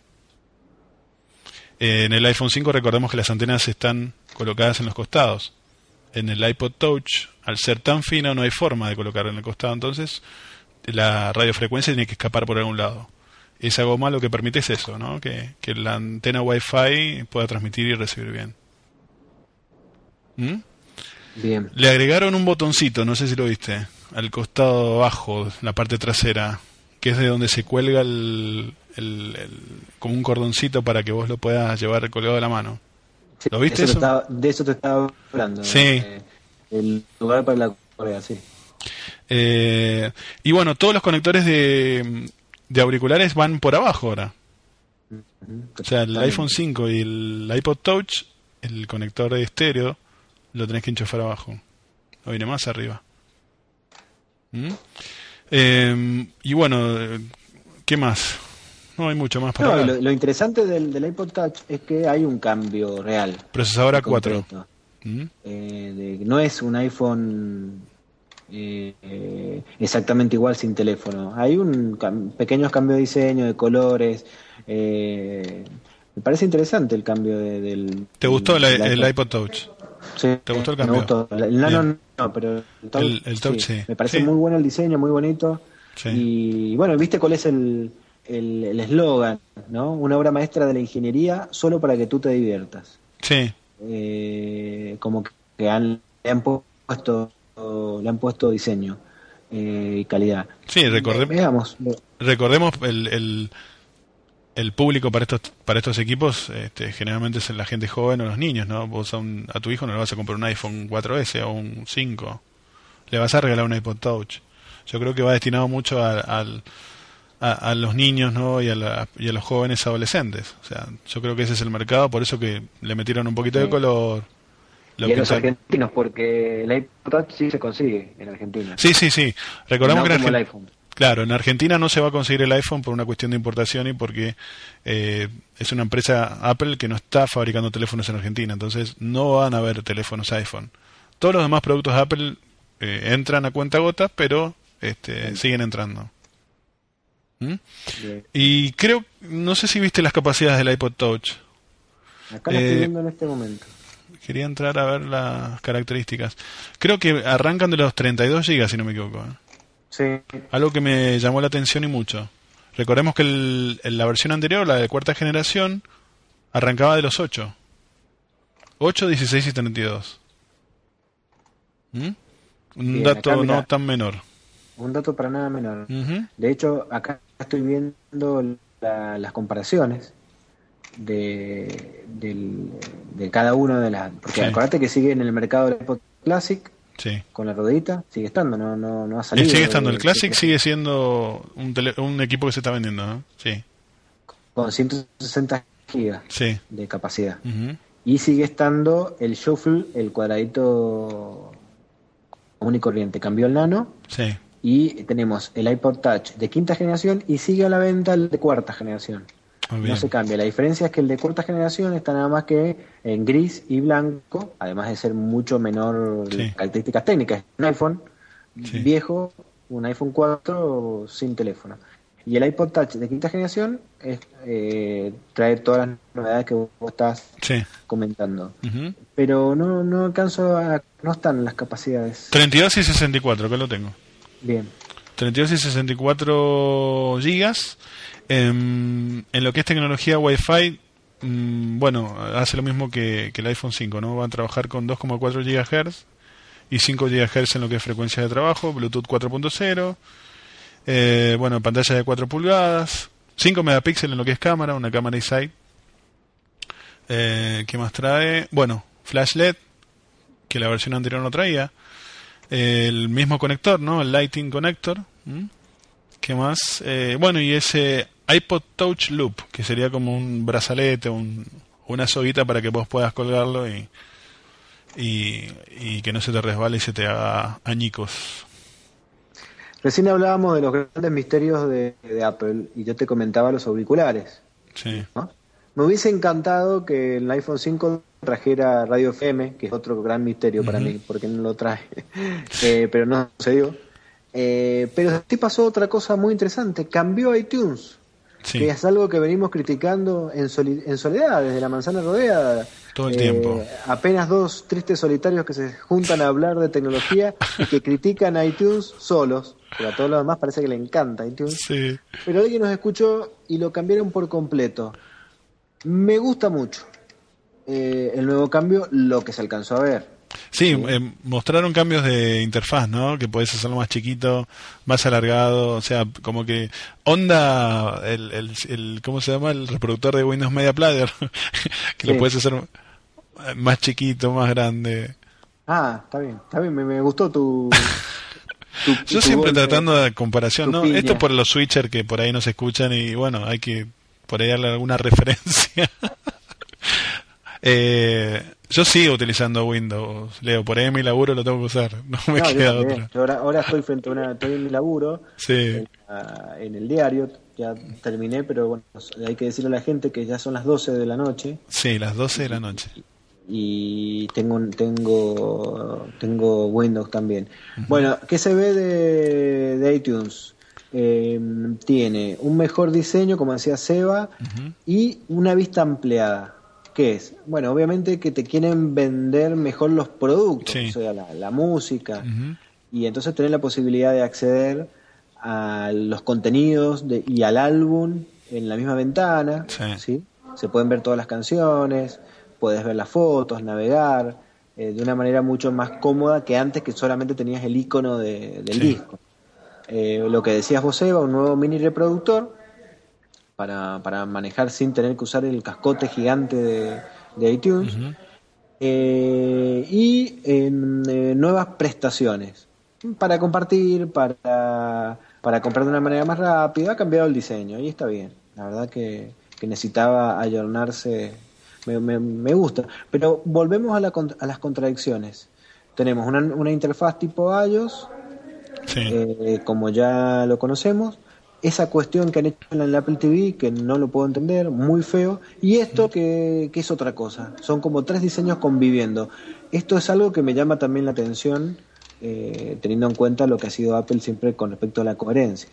En el iPhone 5 recordemos que las antenas están colocadas en los costados. En el iPod Touch, al ser tan fino, no hay forma de colocarlo en el costado. Entonces, la radiofrecuencia tiene que escapar por algún lado. Esa goma lo que permite es eso, ¿no? Que la antena Wi-Fi pueda transmitir y recibir bien. Bien. Le agregaron un botoncito, no sé si lo viste, al costado abajo, la parte trasera, que es de donde se cuelga como un cordoncito para que vos lo puedas llevar colgado de la mano. Sí, ¿Lo viste eso? De eso te estaba hablando. Sí. El lugar para la correa, sí. Y bueno, todos los conectores de auriculares van por abajo ahora. O sea, el iPhone 5 y el iPod Touch, el conector de estéreo, lo tenés que enchufar abajo. No viene más arriba. Y bueno, ¿qué más? No hay mucho más para hablar. Lo interesante del iPod Touch es que hay un cambio real. Procesador A4. No es un iPhone exactamente igual sin teléfono. Hay pequeños cambios de diseño, de colores. Me parece interesante el cambio del... ¿Te gustó el iPod Touch? Sí, ¿te gustó el cambio? Me gustó. El Nano no, pero el Touch sí. Me parece muy bueno el diseño, muy bonito. Sí. Y bueno, ¿viste cuál es el eslogan, ¿no? Una obra maestra de la ingeniería solo para que tú te diviertas. Sí. Como que le han puesto diseño y calidad. Sí, recordemos el público para estos equipos generalmente es la gente joven o los niños, ¿no? Vos a tu hijo no le vas a comprar un iPhone 4S o un 5, le vas a regalar un iPod Touch. Yo creo que va destinado mucho a los niños, ¿no? y a los jóvenes adolescentes. O sea, yo creo que ese es el mercado, por eso que le metieron un poquito de color. Y a los argentinos, porque el iPod Touch sí se consigue en Argentina. Sí. Recordemos que el iPhone. Claro, en Argentina no se va a conseguir el iPhone por una cuestión de importación y porque es una empresa Apple que no está fabricando teléfonos en Argentina, entonces no van a haber teléfonos iPhone. Todos los demás productos de Apple entran a cuentagotas, pero siguen entrando. Y creo, no sé si viste las capacidades del iPod Touch. Acá lo estoy viendo en este momento. Quería entrar a ver las características. Creo que arrancan de los 32 GB, si no me equivoco. Sí. Algo que me llamó la atención y mucho. Recordemos que la versión anterior, la de cuarta generación, arrancaba de los 8. 8, 16 y 32. Un Bien, dato acá, mirá, no tan menor. Un dato para nada menor. Uh-huh. De hecho, acá estoy viendo las comparaciones de cada uno de las... Porque acordate que sigue en el mercado del iPod Classic. Sí. Con la ruedita, sigue estando, no ha salido. Sigue estando, el Classic sigue siendo un equipo que se está vendiendo, ¿no? Sí. Con 160 gigas sí. de capacidad. Uh-huh. Y sigue estando el Shuffle, el cuadradito común y corriente. Cambió el Nano. Sí. Y tenemos el iPod Touch de quinta generación y sigue a la venta el de cuarta generación. No se cambia. La diferencia es que el de cuarta generación está nada más que en gris y blanco, además de ser mucho menor características técnicas. Un iPhone viejo, un iPhone 4 sin teléfono. Y el iPod Touch de quinta generación trae todas las novedades que vos estás comentando. Uh-huh. Pero no alcanzo no están las capacidades. 32 y 64, acá lo tengo. Bien. 32 y 64 gigas. En lo que es tecnología Wi-Fi, bueno, hace lo mismo que el iPhone 5, ¿no? Va a trabajar con 2,4 GHz y 5 GHz en lo que es frecuencia de trabajo, Bluetooth 4.0, bueno, pantalla de 4 pulgadas, 5 megapíxeles en lo que es cámara, una cámara iSight. ¿Qué más trae? Bueno, flash LED, que la versión anterior no traía. El mismo conector, ¿no? El Lightning Connector. ¿Qué más? Bueno, y ese iPod Touch Loop, que sería como un brazalete, una soguita para que vos puedas colgarlo y que no se te resbale y se te haga añicos. Recién hablábamos de los grandes misterios de Apple y yo te comentaba los auriculares. Sí. ¿No? Me hubiese encantado que el iPhone 5 trajera radio FM, que es otro gran misterio para mí, porque no lo trae, pero no sucedió. Pero sí pasó otra cosa muy interesante, cambió iTunes, que es algo que venimos criticando en soledad, desde la manzana rodeada. Todo el tiempo. Apenas dos tristes solitarios que se juntan a hablar de tecnología y que critican a iTunes solos, pero a todos los demás parece que le encanta iTunes. Sí. Pero alguien nos escuchó y lo cambiaron por completo. Me gusta mucho el nuevo cambio, lo que se alcanzó a ver. Sí, mostraron cambios de interfaz, ¿no? Que podés hacerlo más chiquito, más alargado, o sea, como que onda el ¿cómo se llama? El reproductor de Windows Media Player, que lo puedes hacer más chiquito, más grande. Ah, está bien, me gustó tu Yo siempre tratando de comparación, ¿no? piña. Esto por los switchers que por ahí nos escuchan y bueno, hay que por ahí darle alguna referencia. Yo sigo utilizando Windows, Leo, por ahí en mi laburo lo tengo que usar, no me queda otra. Yo ahora estoy estoy en mi laburo, sí. en el diario, ya terminé, pero bueno, hay que decirle a la gente que ya son las 12 de la noche. Sí, las 12 de la noche. Y tengo Windows también. Bueno, ¿qué se ve de iTunes? Tiene un mejor diseño, como decía Seba, y una vista ampliada. ¿Qué es? Bueno, obviamente que te quieren vender mejor los productos, o sea, la música, y entonces tenés la posibilidad de acceder a los contenidos y al álbum en la misma ventana, ¿sí? Se pueden ver todas las canciones, puedes ver las fotos, navegar, de una manera mucho más cómoda que antes, que solamente tenías el icono del disco. Lo que decías vos, Eva, un nuevo mini reproductor para manejar sin tener que usar el cascote gigante de iTunes, y nuevas prestaciones para compartir, para comprar de una manera más rápida. Ha cambiado el diseño y está bien, la verdad que necesitaba ayornarse. Me gusta, pero volvemos a las contradicciones. Tenemos una interfaz tipo iOS, como ya lo conocemos, esa cuestión que han hecho en el Apple TV, que no lo puedo entender, muy feo, y esto que es otra cosa. Son como tres diseños conviviendo. Esto es algo que me llama también la atención, teniendo en cuenta lo que ha sido Apple siempre con respecto a la coherencia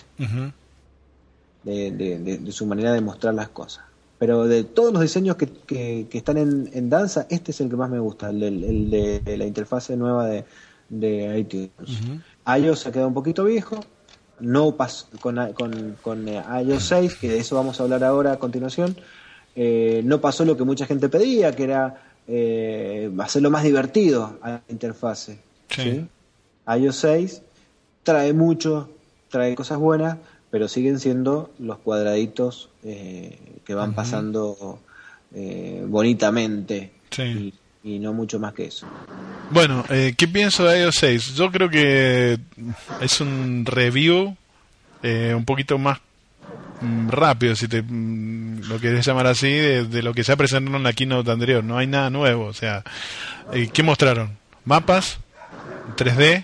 de su manera de mostrar las cosas. Pero de todos los diseños que están en danza, este es el que más me gusta, el de la interfase nueva de iTunes. iOS se ha quedado un poquito viejo, no pasó con iOS 6, que de eso vamos a hablar ahora a continuación. No pasó lo que mucha gente pedía, que era hacerlo más divertido a la interfase. ¿Sí? iOS 6 trae cosas buenas, pero siguen siendo los cuadraditos que van pasando bonitamente, y no mucho más que eso. Bueno, ¿qué pienso de iOS 6? Yo creo que es un review un poquito más rápido, si lo querés llamar así, de lo que se ha presentado en la keynote anterior. No hay nada nuevo, o sea, ¿qué mostraron? Mapas 3D,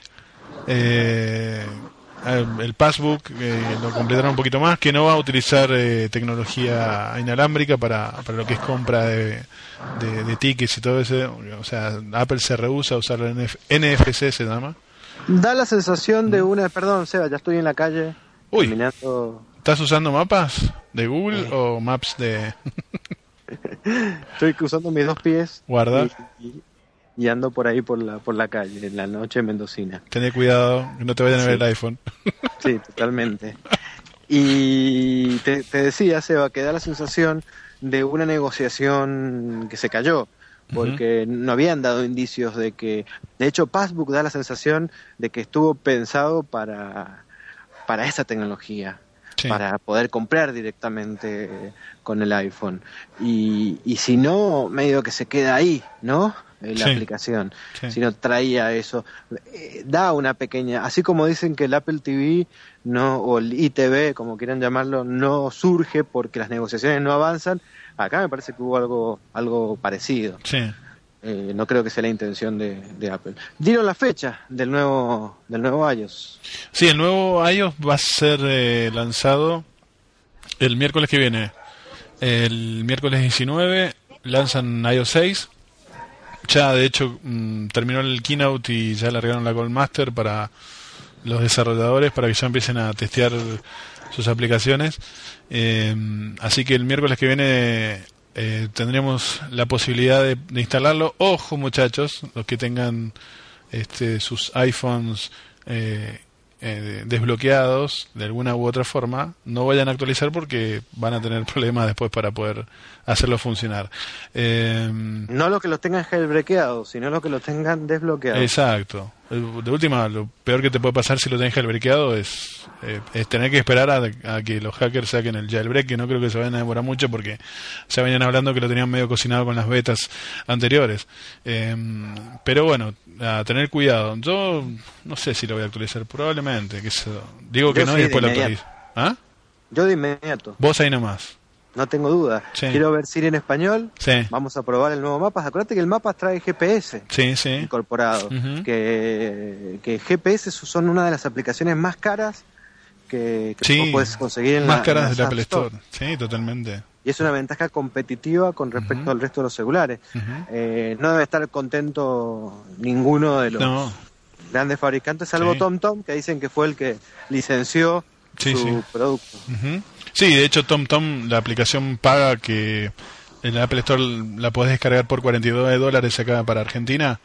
el passbook, lo completaron un poquito más, que no va a utilizar tecnología inalámbrica para lo que es compra de tickets y todo eso. O sea, Apple se rehúsa a usar el NFC, se llama. Da la sensación de perdón, Seba, ya estoy en la calle. Uy, terminando... ¿Estás usando mapas de Google o maps de...? Estoy usando mis dos pies. Guarda. Y ando por ahí por la calle, en la noche mendocina. Tené cuidado, que no te vayan a ver el iPhone. Sí, totalmente. Y te decía, Seba, que da la sensación de una negociación que se cayó. porque no habían dado indicios de que... De hecho, Passbook da la sensación de que estuvo pensado para esa tecnología, para poder comprar directamente con el iPhone. Y si no, medio que se queda ahí, ¿no? La aplicación. Si no traía eso. Da una pequeña... Así como dicen que el Apple TV o el iTV, como quieran llamarlo, no surge porque las negociaciones no avanzan, acá me parece que hubo algo parecido. No creo que sea la intención de Apple. Dieron la fecha del nuevo iOS. Sí, el nuevo iOS va a ser lanzado el miércoles que viene. El miércoles 19 lanzan iOS 6. Ya, de hecho, terminó el keynote y ya largaron la Gold Master para los desarrolladores para que ya empiecen a testear sus aplicaciones. Así que el miércoles que viene tendremos la posibilidad de instalarlo. Ojo, muchachos, los que tengan sus iPhones desbloqueados de alguna u otra forma, no vayan a actualizar porque van a tener problemas después para poder hacerlo funcionar. No los que los tengan jailbreakeados, sino los que los tengan desbloqueados. Exacto. De última, lo peor que te puede pasar si lo tenés jailbreakeado es tener que esperar a que los hackers saquen el jailbreak, que no creo que se vayan a demorar mucho porque ya venían hablando que lo tenían medio cocinado con las betas anteriores. Pero bueno, a tener cuidado. Yo no sé si lo voy a actualizar, probablemente. Digo que no y después lo actualizo. ¿Ah? Yo de inmediato. Vos ahí nomás. No tengo duda. Quiero ver Siri en español. Vamos a probar el nuevo mapa. Acuérdate que el mapa trae GPS incorporado. Que GPS son una de las aplicaciones más caras que vos puedes conseguir en más caras en del Apple Store. Sí, totalmente. Y es una ventaja competitiva con respecto al resto de los celulares. No debe estar contento ninguno de los grandes fabricantes, salvo TomTom, que dicen que fue el que licenció su producto. Sí, de hecho TomTom, la aplicación paga que en el Apple Store la podés descargar por $42 acá para Argentina,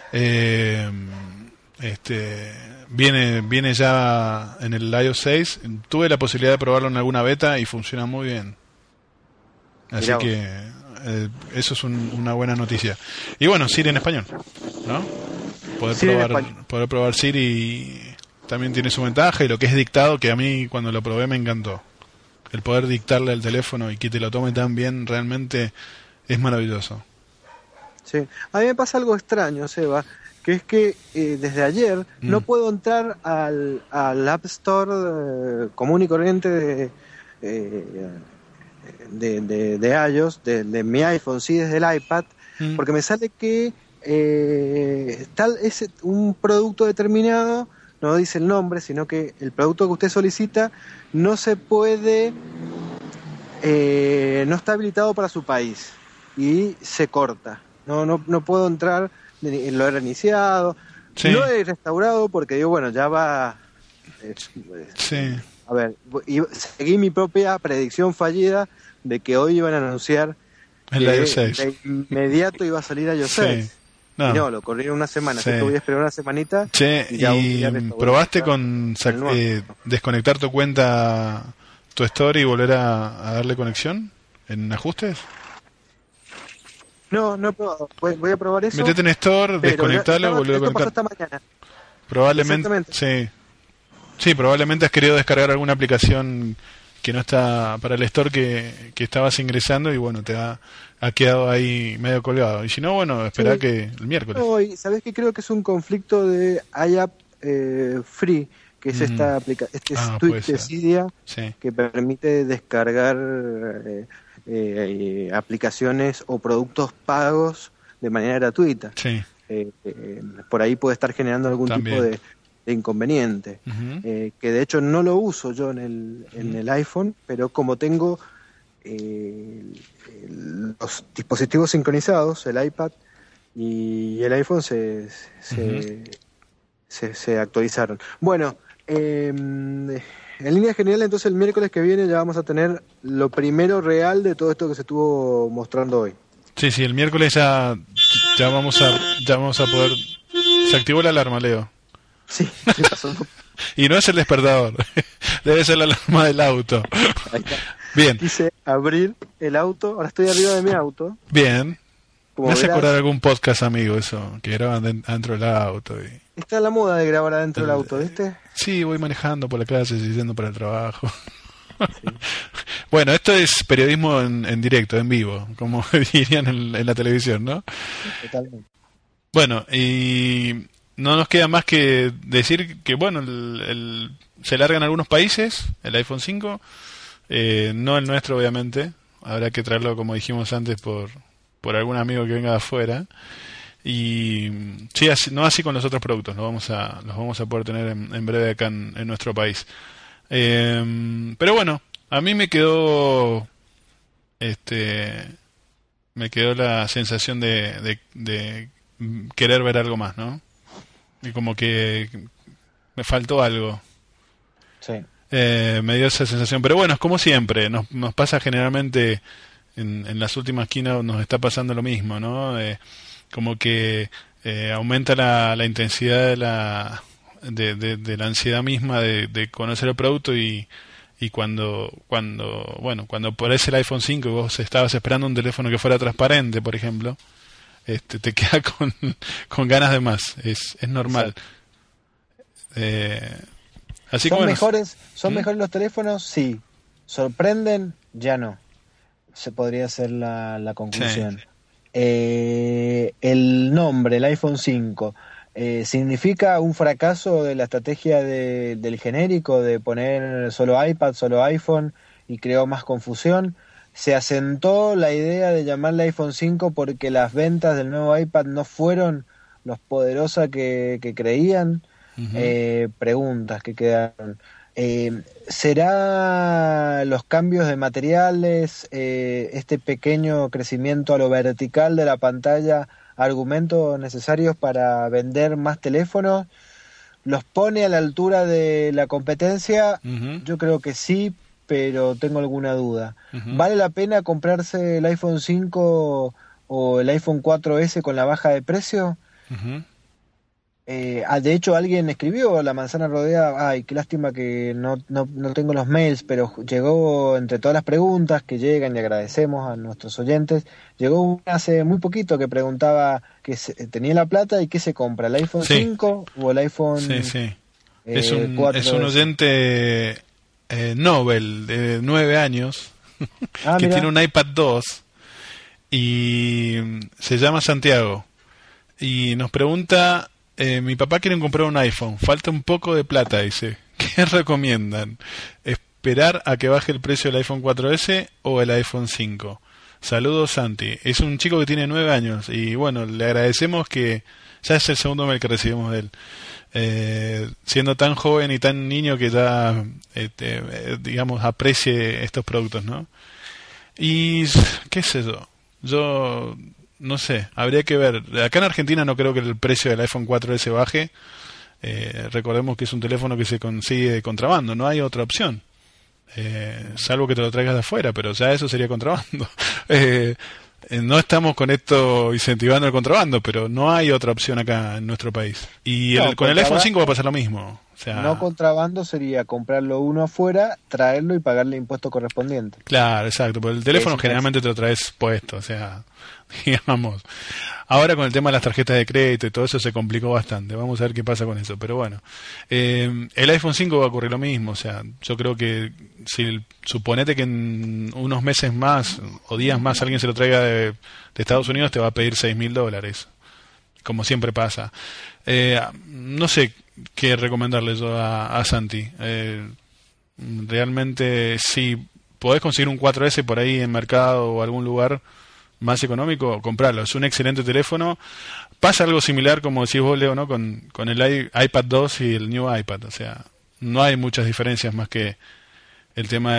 viene ya en el iOS 6. Tuve la posibilidad de probarlo en alguna beta y funciona muy bien. Así que eso es una buena noticia. Y bueno, Siri en español, ¿no? Poder probar Siri también tiene su ventaja, y lo que es dictado, que a mí cuando lo probé me encantó. El poder dictarle al teléfono y que te lo tome tan bien realmente es maravilloso. Sí, a mí me pasa algo extraño, Seba, que es que desde ayer no puedo entrar al App Store común y corriente de iOS, de mi iPhone, sí, desde el iPad, porque me sale que es un producto determinado, no dice el nombre, sino que el producto que usted solicita no se puede, no está habilitado para su país y se corta. No puedo entrar, lo he reiniciado, lo he restaurado porque digo, bueno, ya va. A ver, seguí mi propia predicción fallida de que hoy iban a anunciar el iOS 6. De inmediato iba a salir iOS 6. No, lo corrieron una semana, así que voy a esperar una semanita. ¿Y probaste con desconectar tu cuenta, tu Store y volver a darle conexión en ajustes? No he probado. Voy a probar eso. Metete en Store, desconectarlo y volver a conectar. Pasó esta mañana. Probablemente, sí, probablemente has querido descargar alguna aplicación que no está para el Store que estabas ingresando y bueno, te ha quedado ahí medio colgado. Y si no, bueno, espera que el miércoles. No, y ¿sabés qué? Creo que es un conflicto de iApp Free, que es esta tweak de Cydia que permite descargar aplicaciones o productos pagos de manera gratuita. Por ahí puede estar generando algún tipo de inconveniente, que de hecho no lo uso yo en el iPhone, pero como tengo los dispositivos sincronizados, el iPad y el iPhone se actualizaron. Bueno, en línea general, entonces el miércoles que viene ya vamos a tener lo primero real de todo esto que se estuvo mostrando hoy. Sí, el miércoles ya vamos a poder. Se activó la alarma, Leo. Sí, pasó. Y no es el despertador, debe ser la alarma del auto. Ahí está. Bien. Quise abrir el auto, ahora estoy arriba de mi auto. Bien. Como Me hace verás, acordar algún podcast amigo eso, que graban dentro del auto. está la moda de grabar adentro del auto, ¿viste? Sí, voy manejando por la calle, yendo para el trabajo. Sí, Bueno, esto es periodismo en directo, en vivo, como dirían en la televisión, ¿no? totalmente. Bueno, y no nos queda más que decir que, bueno, se larga en algunos países el iPhone 5, no el nuestro, obviamente. Habrá que traerlo, como dijimos antes, por algún amigo que venga de afuera. Y sí, no así con los otros productos, los vamos a poder tener en breve acá en nuestro país. Pero bueno, a mí este, me quedó la sensación de querer ver algo más, ¿no? Y como que me faltó algo. Sí. Me dio esa sensación. Pero bueno, es como siempre, nos pasa generalmente en las últimas keynote, nos está pasando lo mismo, ¿no? Como que aumenta la intensidad de la ansiedad misma de conocer el producto y cuando aparece el iPhone 5 y vos estabas esperando un teléfono que fuera transparente, por ejemplo, te queda con ganas de más, es normal. Exacto. Así que ¿Son bueno, mejores, son ¿Mm? mejores los teléfonos? Sí. ¿Sorprenden? Ya no. Se podría hacer la Sí. conclusión. El nombre, el iPhone 5, ¿significa un fracaso de la estrategia del genérico de poner solo iPad, solo iPhone y creó más confusión? ¿Se asentó la idea de llamarle iPhone 5 porque las ventas del nuevo iPad no fueron los poderosas que creían? Ujú. Preguntas que quedaron. ¿Será los cambios de materiales, este pequeño crecimiento a lo vertical de la pantalla, argumentos necesarios para vender más teléfonos? ¿Los pone a la altura de la competencia? Ujú. Yo creo que sí, pero tengo alguna duda. Ujú. ¿Vale la pena comprarse el iPhone 5 o el iPhone 4S con la baja de precio? Ujú. De hecho, alguien escribió, La manzana rodea, ay, qué lástima que no tengo los mails, pero llegó entre todas las preguntas que llegan y agradecemos a nuestros oyentes, llegó una hace muy poquito que preguntaba que tenía la plata y qué se compra, el iPhone Sí, 5 o el sí, iPhone sí. Es un 4S. oyente Nobel de 9 años Ah, que tiene mira, un iPad 2 y se llama Santiago y nos pregunta, mi papá quiere comprar un iPhone, falta un poco de plata, dice. ¿Qué recomiendan? ¿Esperar a que baje el precio del iPhone 4S o el iPhone 5? Saludos, Santi. Es un chico que tiene 9 años y bueno, le agradecemos que ya es el segundo mail que recibimos de él. Siendo tan joven y tan niño que ya, digamos, aprecie estos productos, ¿no? Y qué sé yo no sé, habría que ver. Acá en Argentina no creo que el precio del iPhone 4S baje. Recordemos que es un teléfono que se consigue de contrabando, no hay otra opción. Salvo que te lo traigas de afuera, pero ya eso sería contrabando. Eh, no estamos con esto incentivando el contrabando, pero no hay otra opción acá en nuestro país. Y no, con el iPhone 5 va a contrabando, pasar lo mismo. O no sea, contrabando sería comprarlo uno afuera, traerlo y pagarle impuesto correspondiente. claro, exacto, porque el teléfono Eso ya es. generalmente te lo traes puesto, o sea, digamos. Ahora con el tema de las tarjetas de crédito y todo eso se complicó bastante. Vamos a ver qué pasa con eso. Pero bueno, el iPhone 5 va a ocurrir lo mismo. O sea, yo creo que si suponete que en unos meses más o días más alguien se lo traiga de Estados Unidos, te va a pedir $6.000, como siempre pasa. No sé qué recomendarle yo a Santi. Realmente, si podés conseguir un 4S por ahí en mercado o algún lugar más económico, comprarlo. Es un excelente teléfono. Pasa algo similar, como decís vos, Leo, ¿no? Con el iPad 2 y el New iPad. O sea, no hay muchas diferencias más que el tema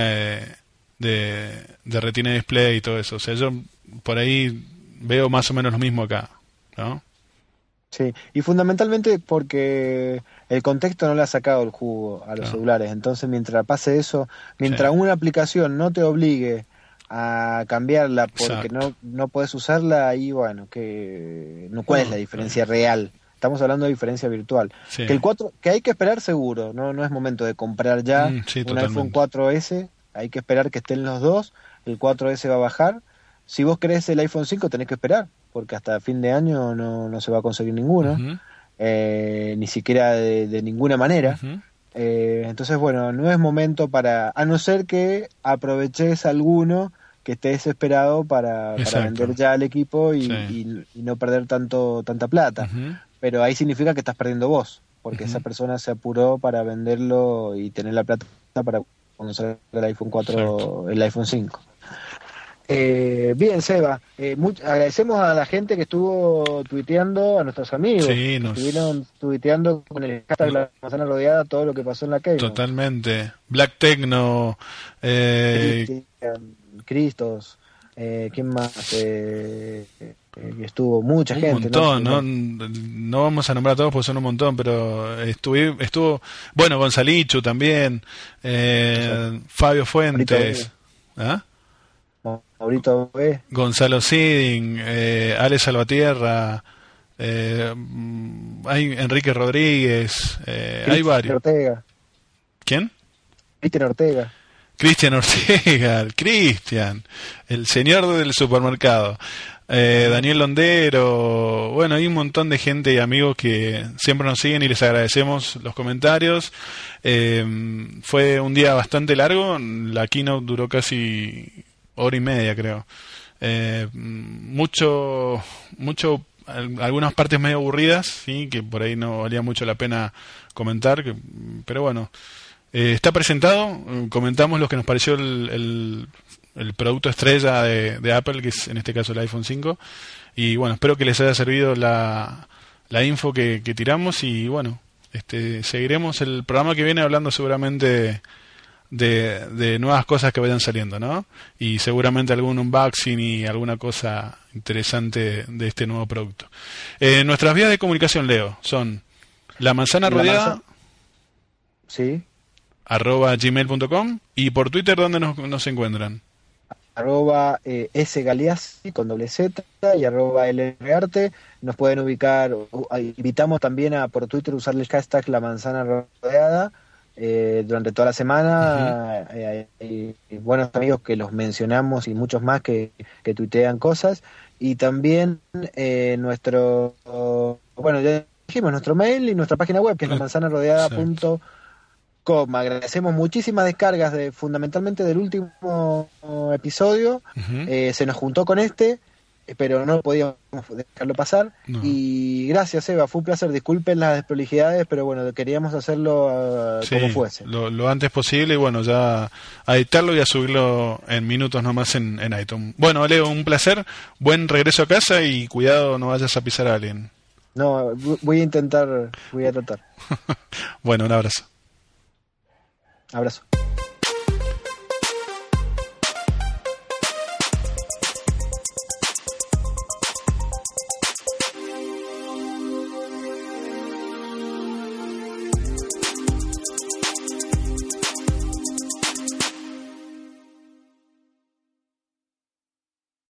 de Retina Display y todo eso. O sea, yo por ahí veo más o menos lo mismo acá, ¿no? Sí, y fundamentalmente porque el contexto no le ha sacado el jugo a los Claro. celulares. Entonces, mientras pase eso, Sí, mientras una aplicación no te obligue a cambiarla porque exacto. no puedes usarla, ahí, bueno, ¿cuál es la No, diferencia real? Estamos hablando de diferencia virtual. sí. Que hay que esperar seguro, no es momento de comprar ya Sí, un iPhone totalmente. 4S, hay que esperar que estén los dos, el 4S va a bajar. Si vos querés el iPhone 5 tenés que esperar, porque hasta fin de año no se va a conseguir ninguno, Ujú. ni siquiera de ninguna manera. Ujú. Entonces, bueno, no es momento a no ser que aproveches alguno que esté desesperado para Exacto. vender ya el equipo Sí. y no perder tanta plata. Ujú. Pero ahí significa que estás perdiendo vos, porque Ujú. esa persona se apuró para venderlo y tener la plata para cuando salga el iPhone 4, Exacto. el iPhone 5. Bien, Seba, agradecemos a la gente que estuvo tuiteando, a nuestros amigos Sí, que estuvieron tuiteando con el hashtag La Manzana Rodeada todo lo que pasó en la Keynote. totalmente. Black Techno, Cristian, Cristos, ¿quién más? Estuvo mucha un gente, ¿no? montón, ¿no? No vamos a nombrar a todos porque son un montón, pero estuvo, bueno, Gonzalichu también, Fabio Fuentes, ¿ah? Maurito B. Gonzalo Siding, Ale Salvatierra, hay Enrique Rodríguez, hay varios. Ortega, ¿Quién? Cristian Ortega. Cristian Ortega, el Cristian, el señor del supermercado. Daniel Londero, bueno, hay un montón de gente y amigos que siempre nos siguen y les agradecemos los comentarios. Fue un día bastante largo, la keynote duró casi hora y media, creo. Algunas partes medio aburridas, sí, que por ahí no valía mucho la pena comentar, pero bueno. Está presentado, comentamos lo que nos pareció el producto estrella de Apple, que es en este caso el iPhone 5, y bueno, espero que les haya servido la info que tiramos, y bueno, seguiremos el programa que viene hablando seguramente de nuevas cosas que vayan saliendo, ¿no? Y seguramente algún unboxing y alguna cosa interesante de este nuevo producto. Nuestras vías de comunicación, Leo, son la manzana rodeada, sí, @gmail.com, y por Twitter, ¿dónde nos encuentran? @sgaleazzi con doble Z y @lrarte. Nos pueden ubicar, invitamos también a por Twitter usar el hashtag La Manzana Rodeada. Durante toda la semana hay buenos amigos que los mencionamos y muchos más que tuitean cosas, y también ya dijimos, nuestro mail y nuestra página web, que es lamanzanarodeada.com. Agradecemos muchísimas descargas fundamentalmente del último episodio. Uh-huh. Se nos juntó con pero no podíamos dejarlo pasar. No. Y gracias, Eva, fue un placer. Disculpen las desprolijidades, pero bueno, queríamos hacerlo como fuese. Lo antes posible, y bueno, ya a editarlo y a subirlo en minutos nomás en iTunes. Bueno, Leo, un placer, buen regreso a casa y cuidado, no vayas a pisar a alguien. No, voy a tratar. Bueno, un abrazo. Abrazo.